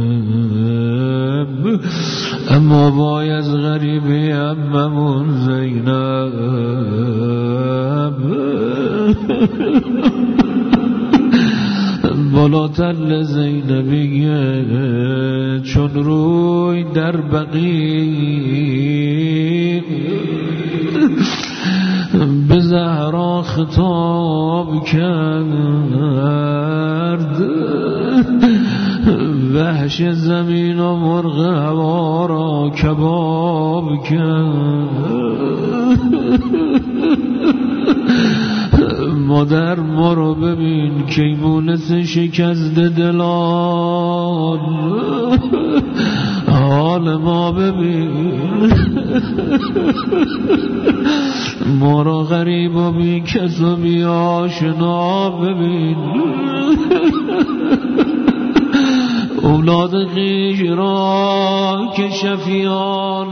اما وای از غریبه عممون زینب بالاتر زینبیه چون روی در بقیع به زهرا خطاب کرد وحش زمین و مرغ هوا را کباب کرد مادر ما رو ببین که مونس شکست دلان حال ما ببین ما را غریب و بی کس و بی آشنا ببین اولاد خویش را که شفیعان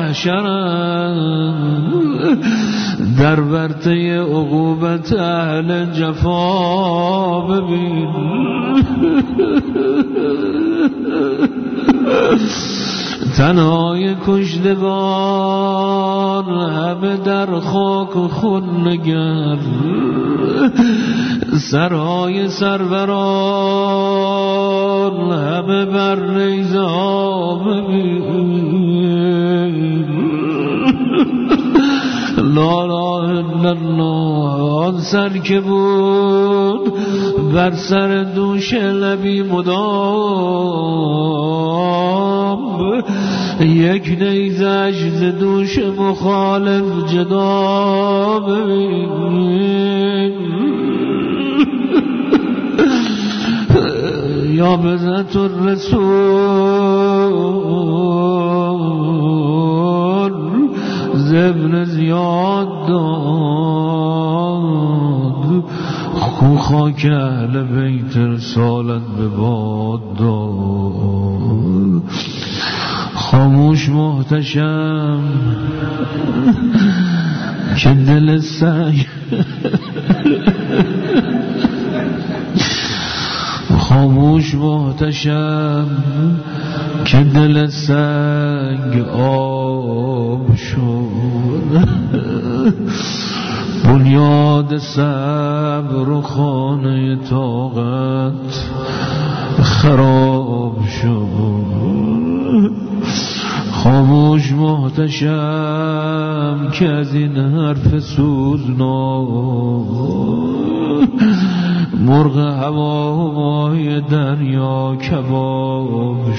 محشرند در ورطه عقوبت اهل جفا ببین تنهای کشتگان همه در خاک و خون نگر سرهای سروران همه بر نیزه ها ببین لا اله الا الله آن سر که بود بر سر دوش نبی مدام یک نیزش ز دوش مخالف جدا ببین یا بزت الرسول زبن زیاد داد خو خاک اهل بیت رسالت به باد داد خاموش محتشم که دل سگ خاموش محتشم که دل سنگ آب شد، بنیاد صبر و خانه طاقت خراب شد. خاموش محتشم که از این حرف سوزناک مرغ هوای دریا کباب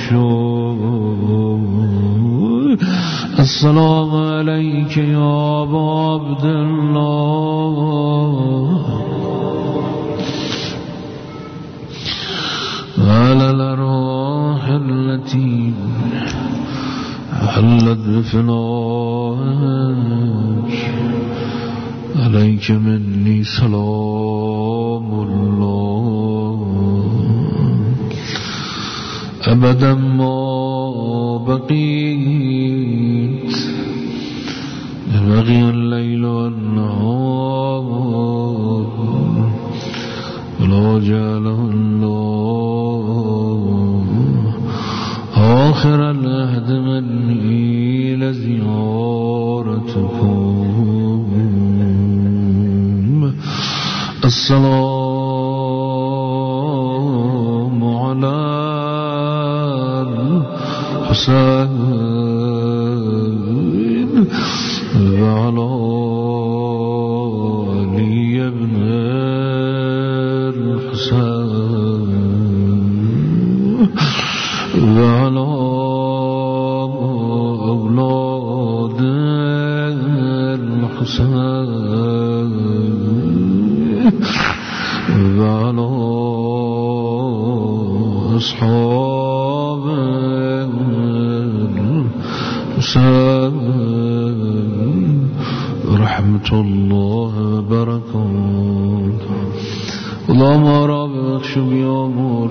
شد. السلام علیک یا ابا عبدالله وعلى الأرواح التي حلت بفنائك عليك مني سلام الله أبدا ما بقيت بقي الليل والنهار ولا جعله الله آخر العهد مني لزيارتكم. السلام على الحسين وعلى علي بن الحسين وعلى أولاد الحسين وعلى أصحاب الحسين رحمة الله وبركاته. اللهم رب بخش بیامرز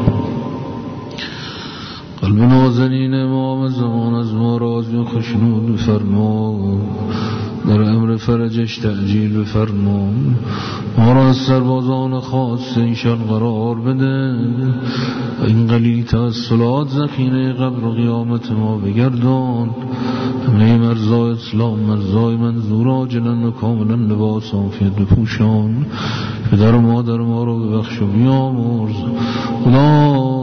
قلب نازنین امام زمان از ما راضی و خشنود فرما، در امر فرجش تعجیل بفرما، ما را از سربازان خاص ایشان قرار بده، این قلیل توسلات ذخیره قبر و قیامت ما بگردان، همه مرزای اسلام مرزای منظور آجلا و کاملا لباس آفیت بپوشان، پدر و مادر ما رو ببخش و بیامرز. خدا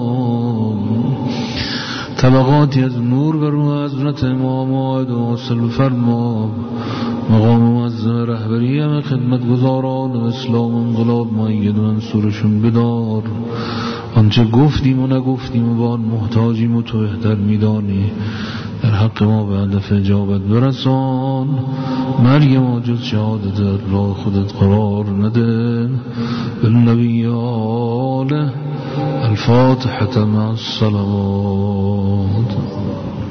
طبقاتی از نور بر روح حضرت امام آید و حاصل فرما، مقام معظم رهبری همه خدمتگزاران و اسلام انقلاب مؤید و منصورشون بدار. آنچه گفتیم و نگفتیم و با آن محتاجیم و تو بهتر میدانی، در حق ما به هدف اجابت برسان. مرگ ما جز شهادت راه خودت قرار نده. بالنبی آله الفاتحة مع الصلوات.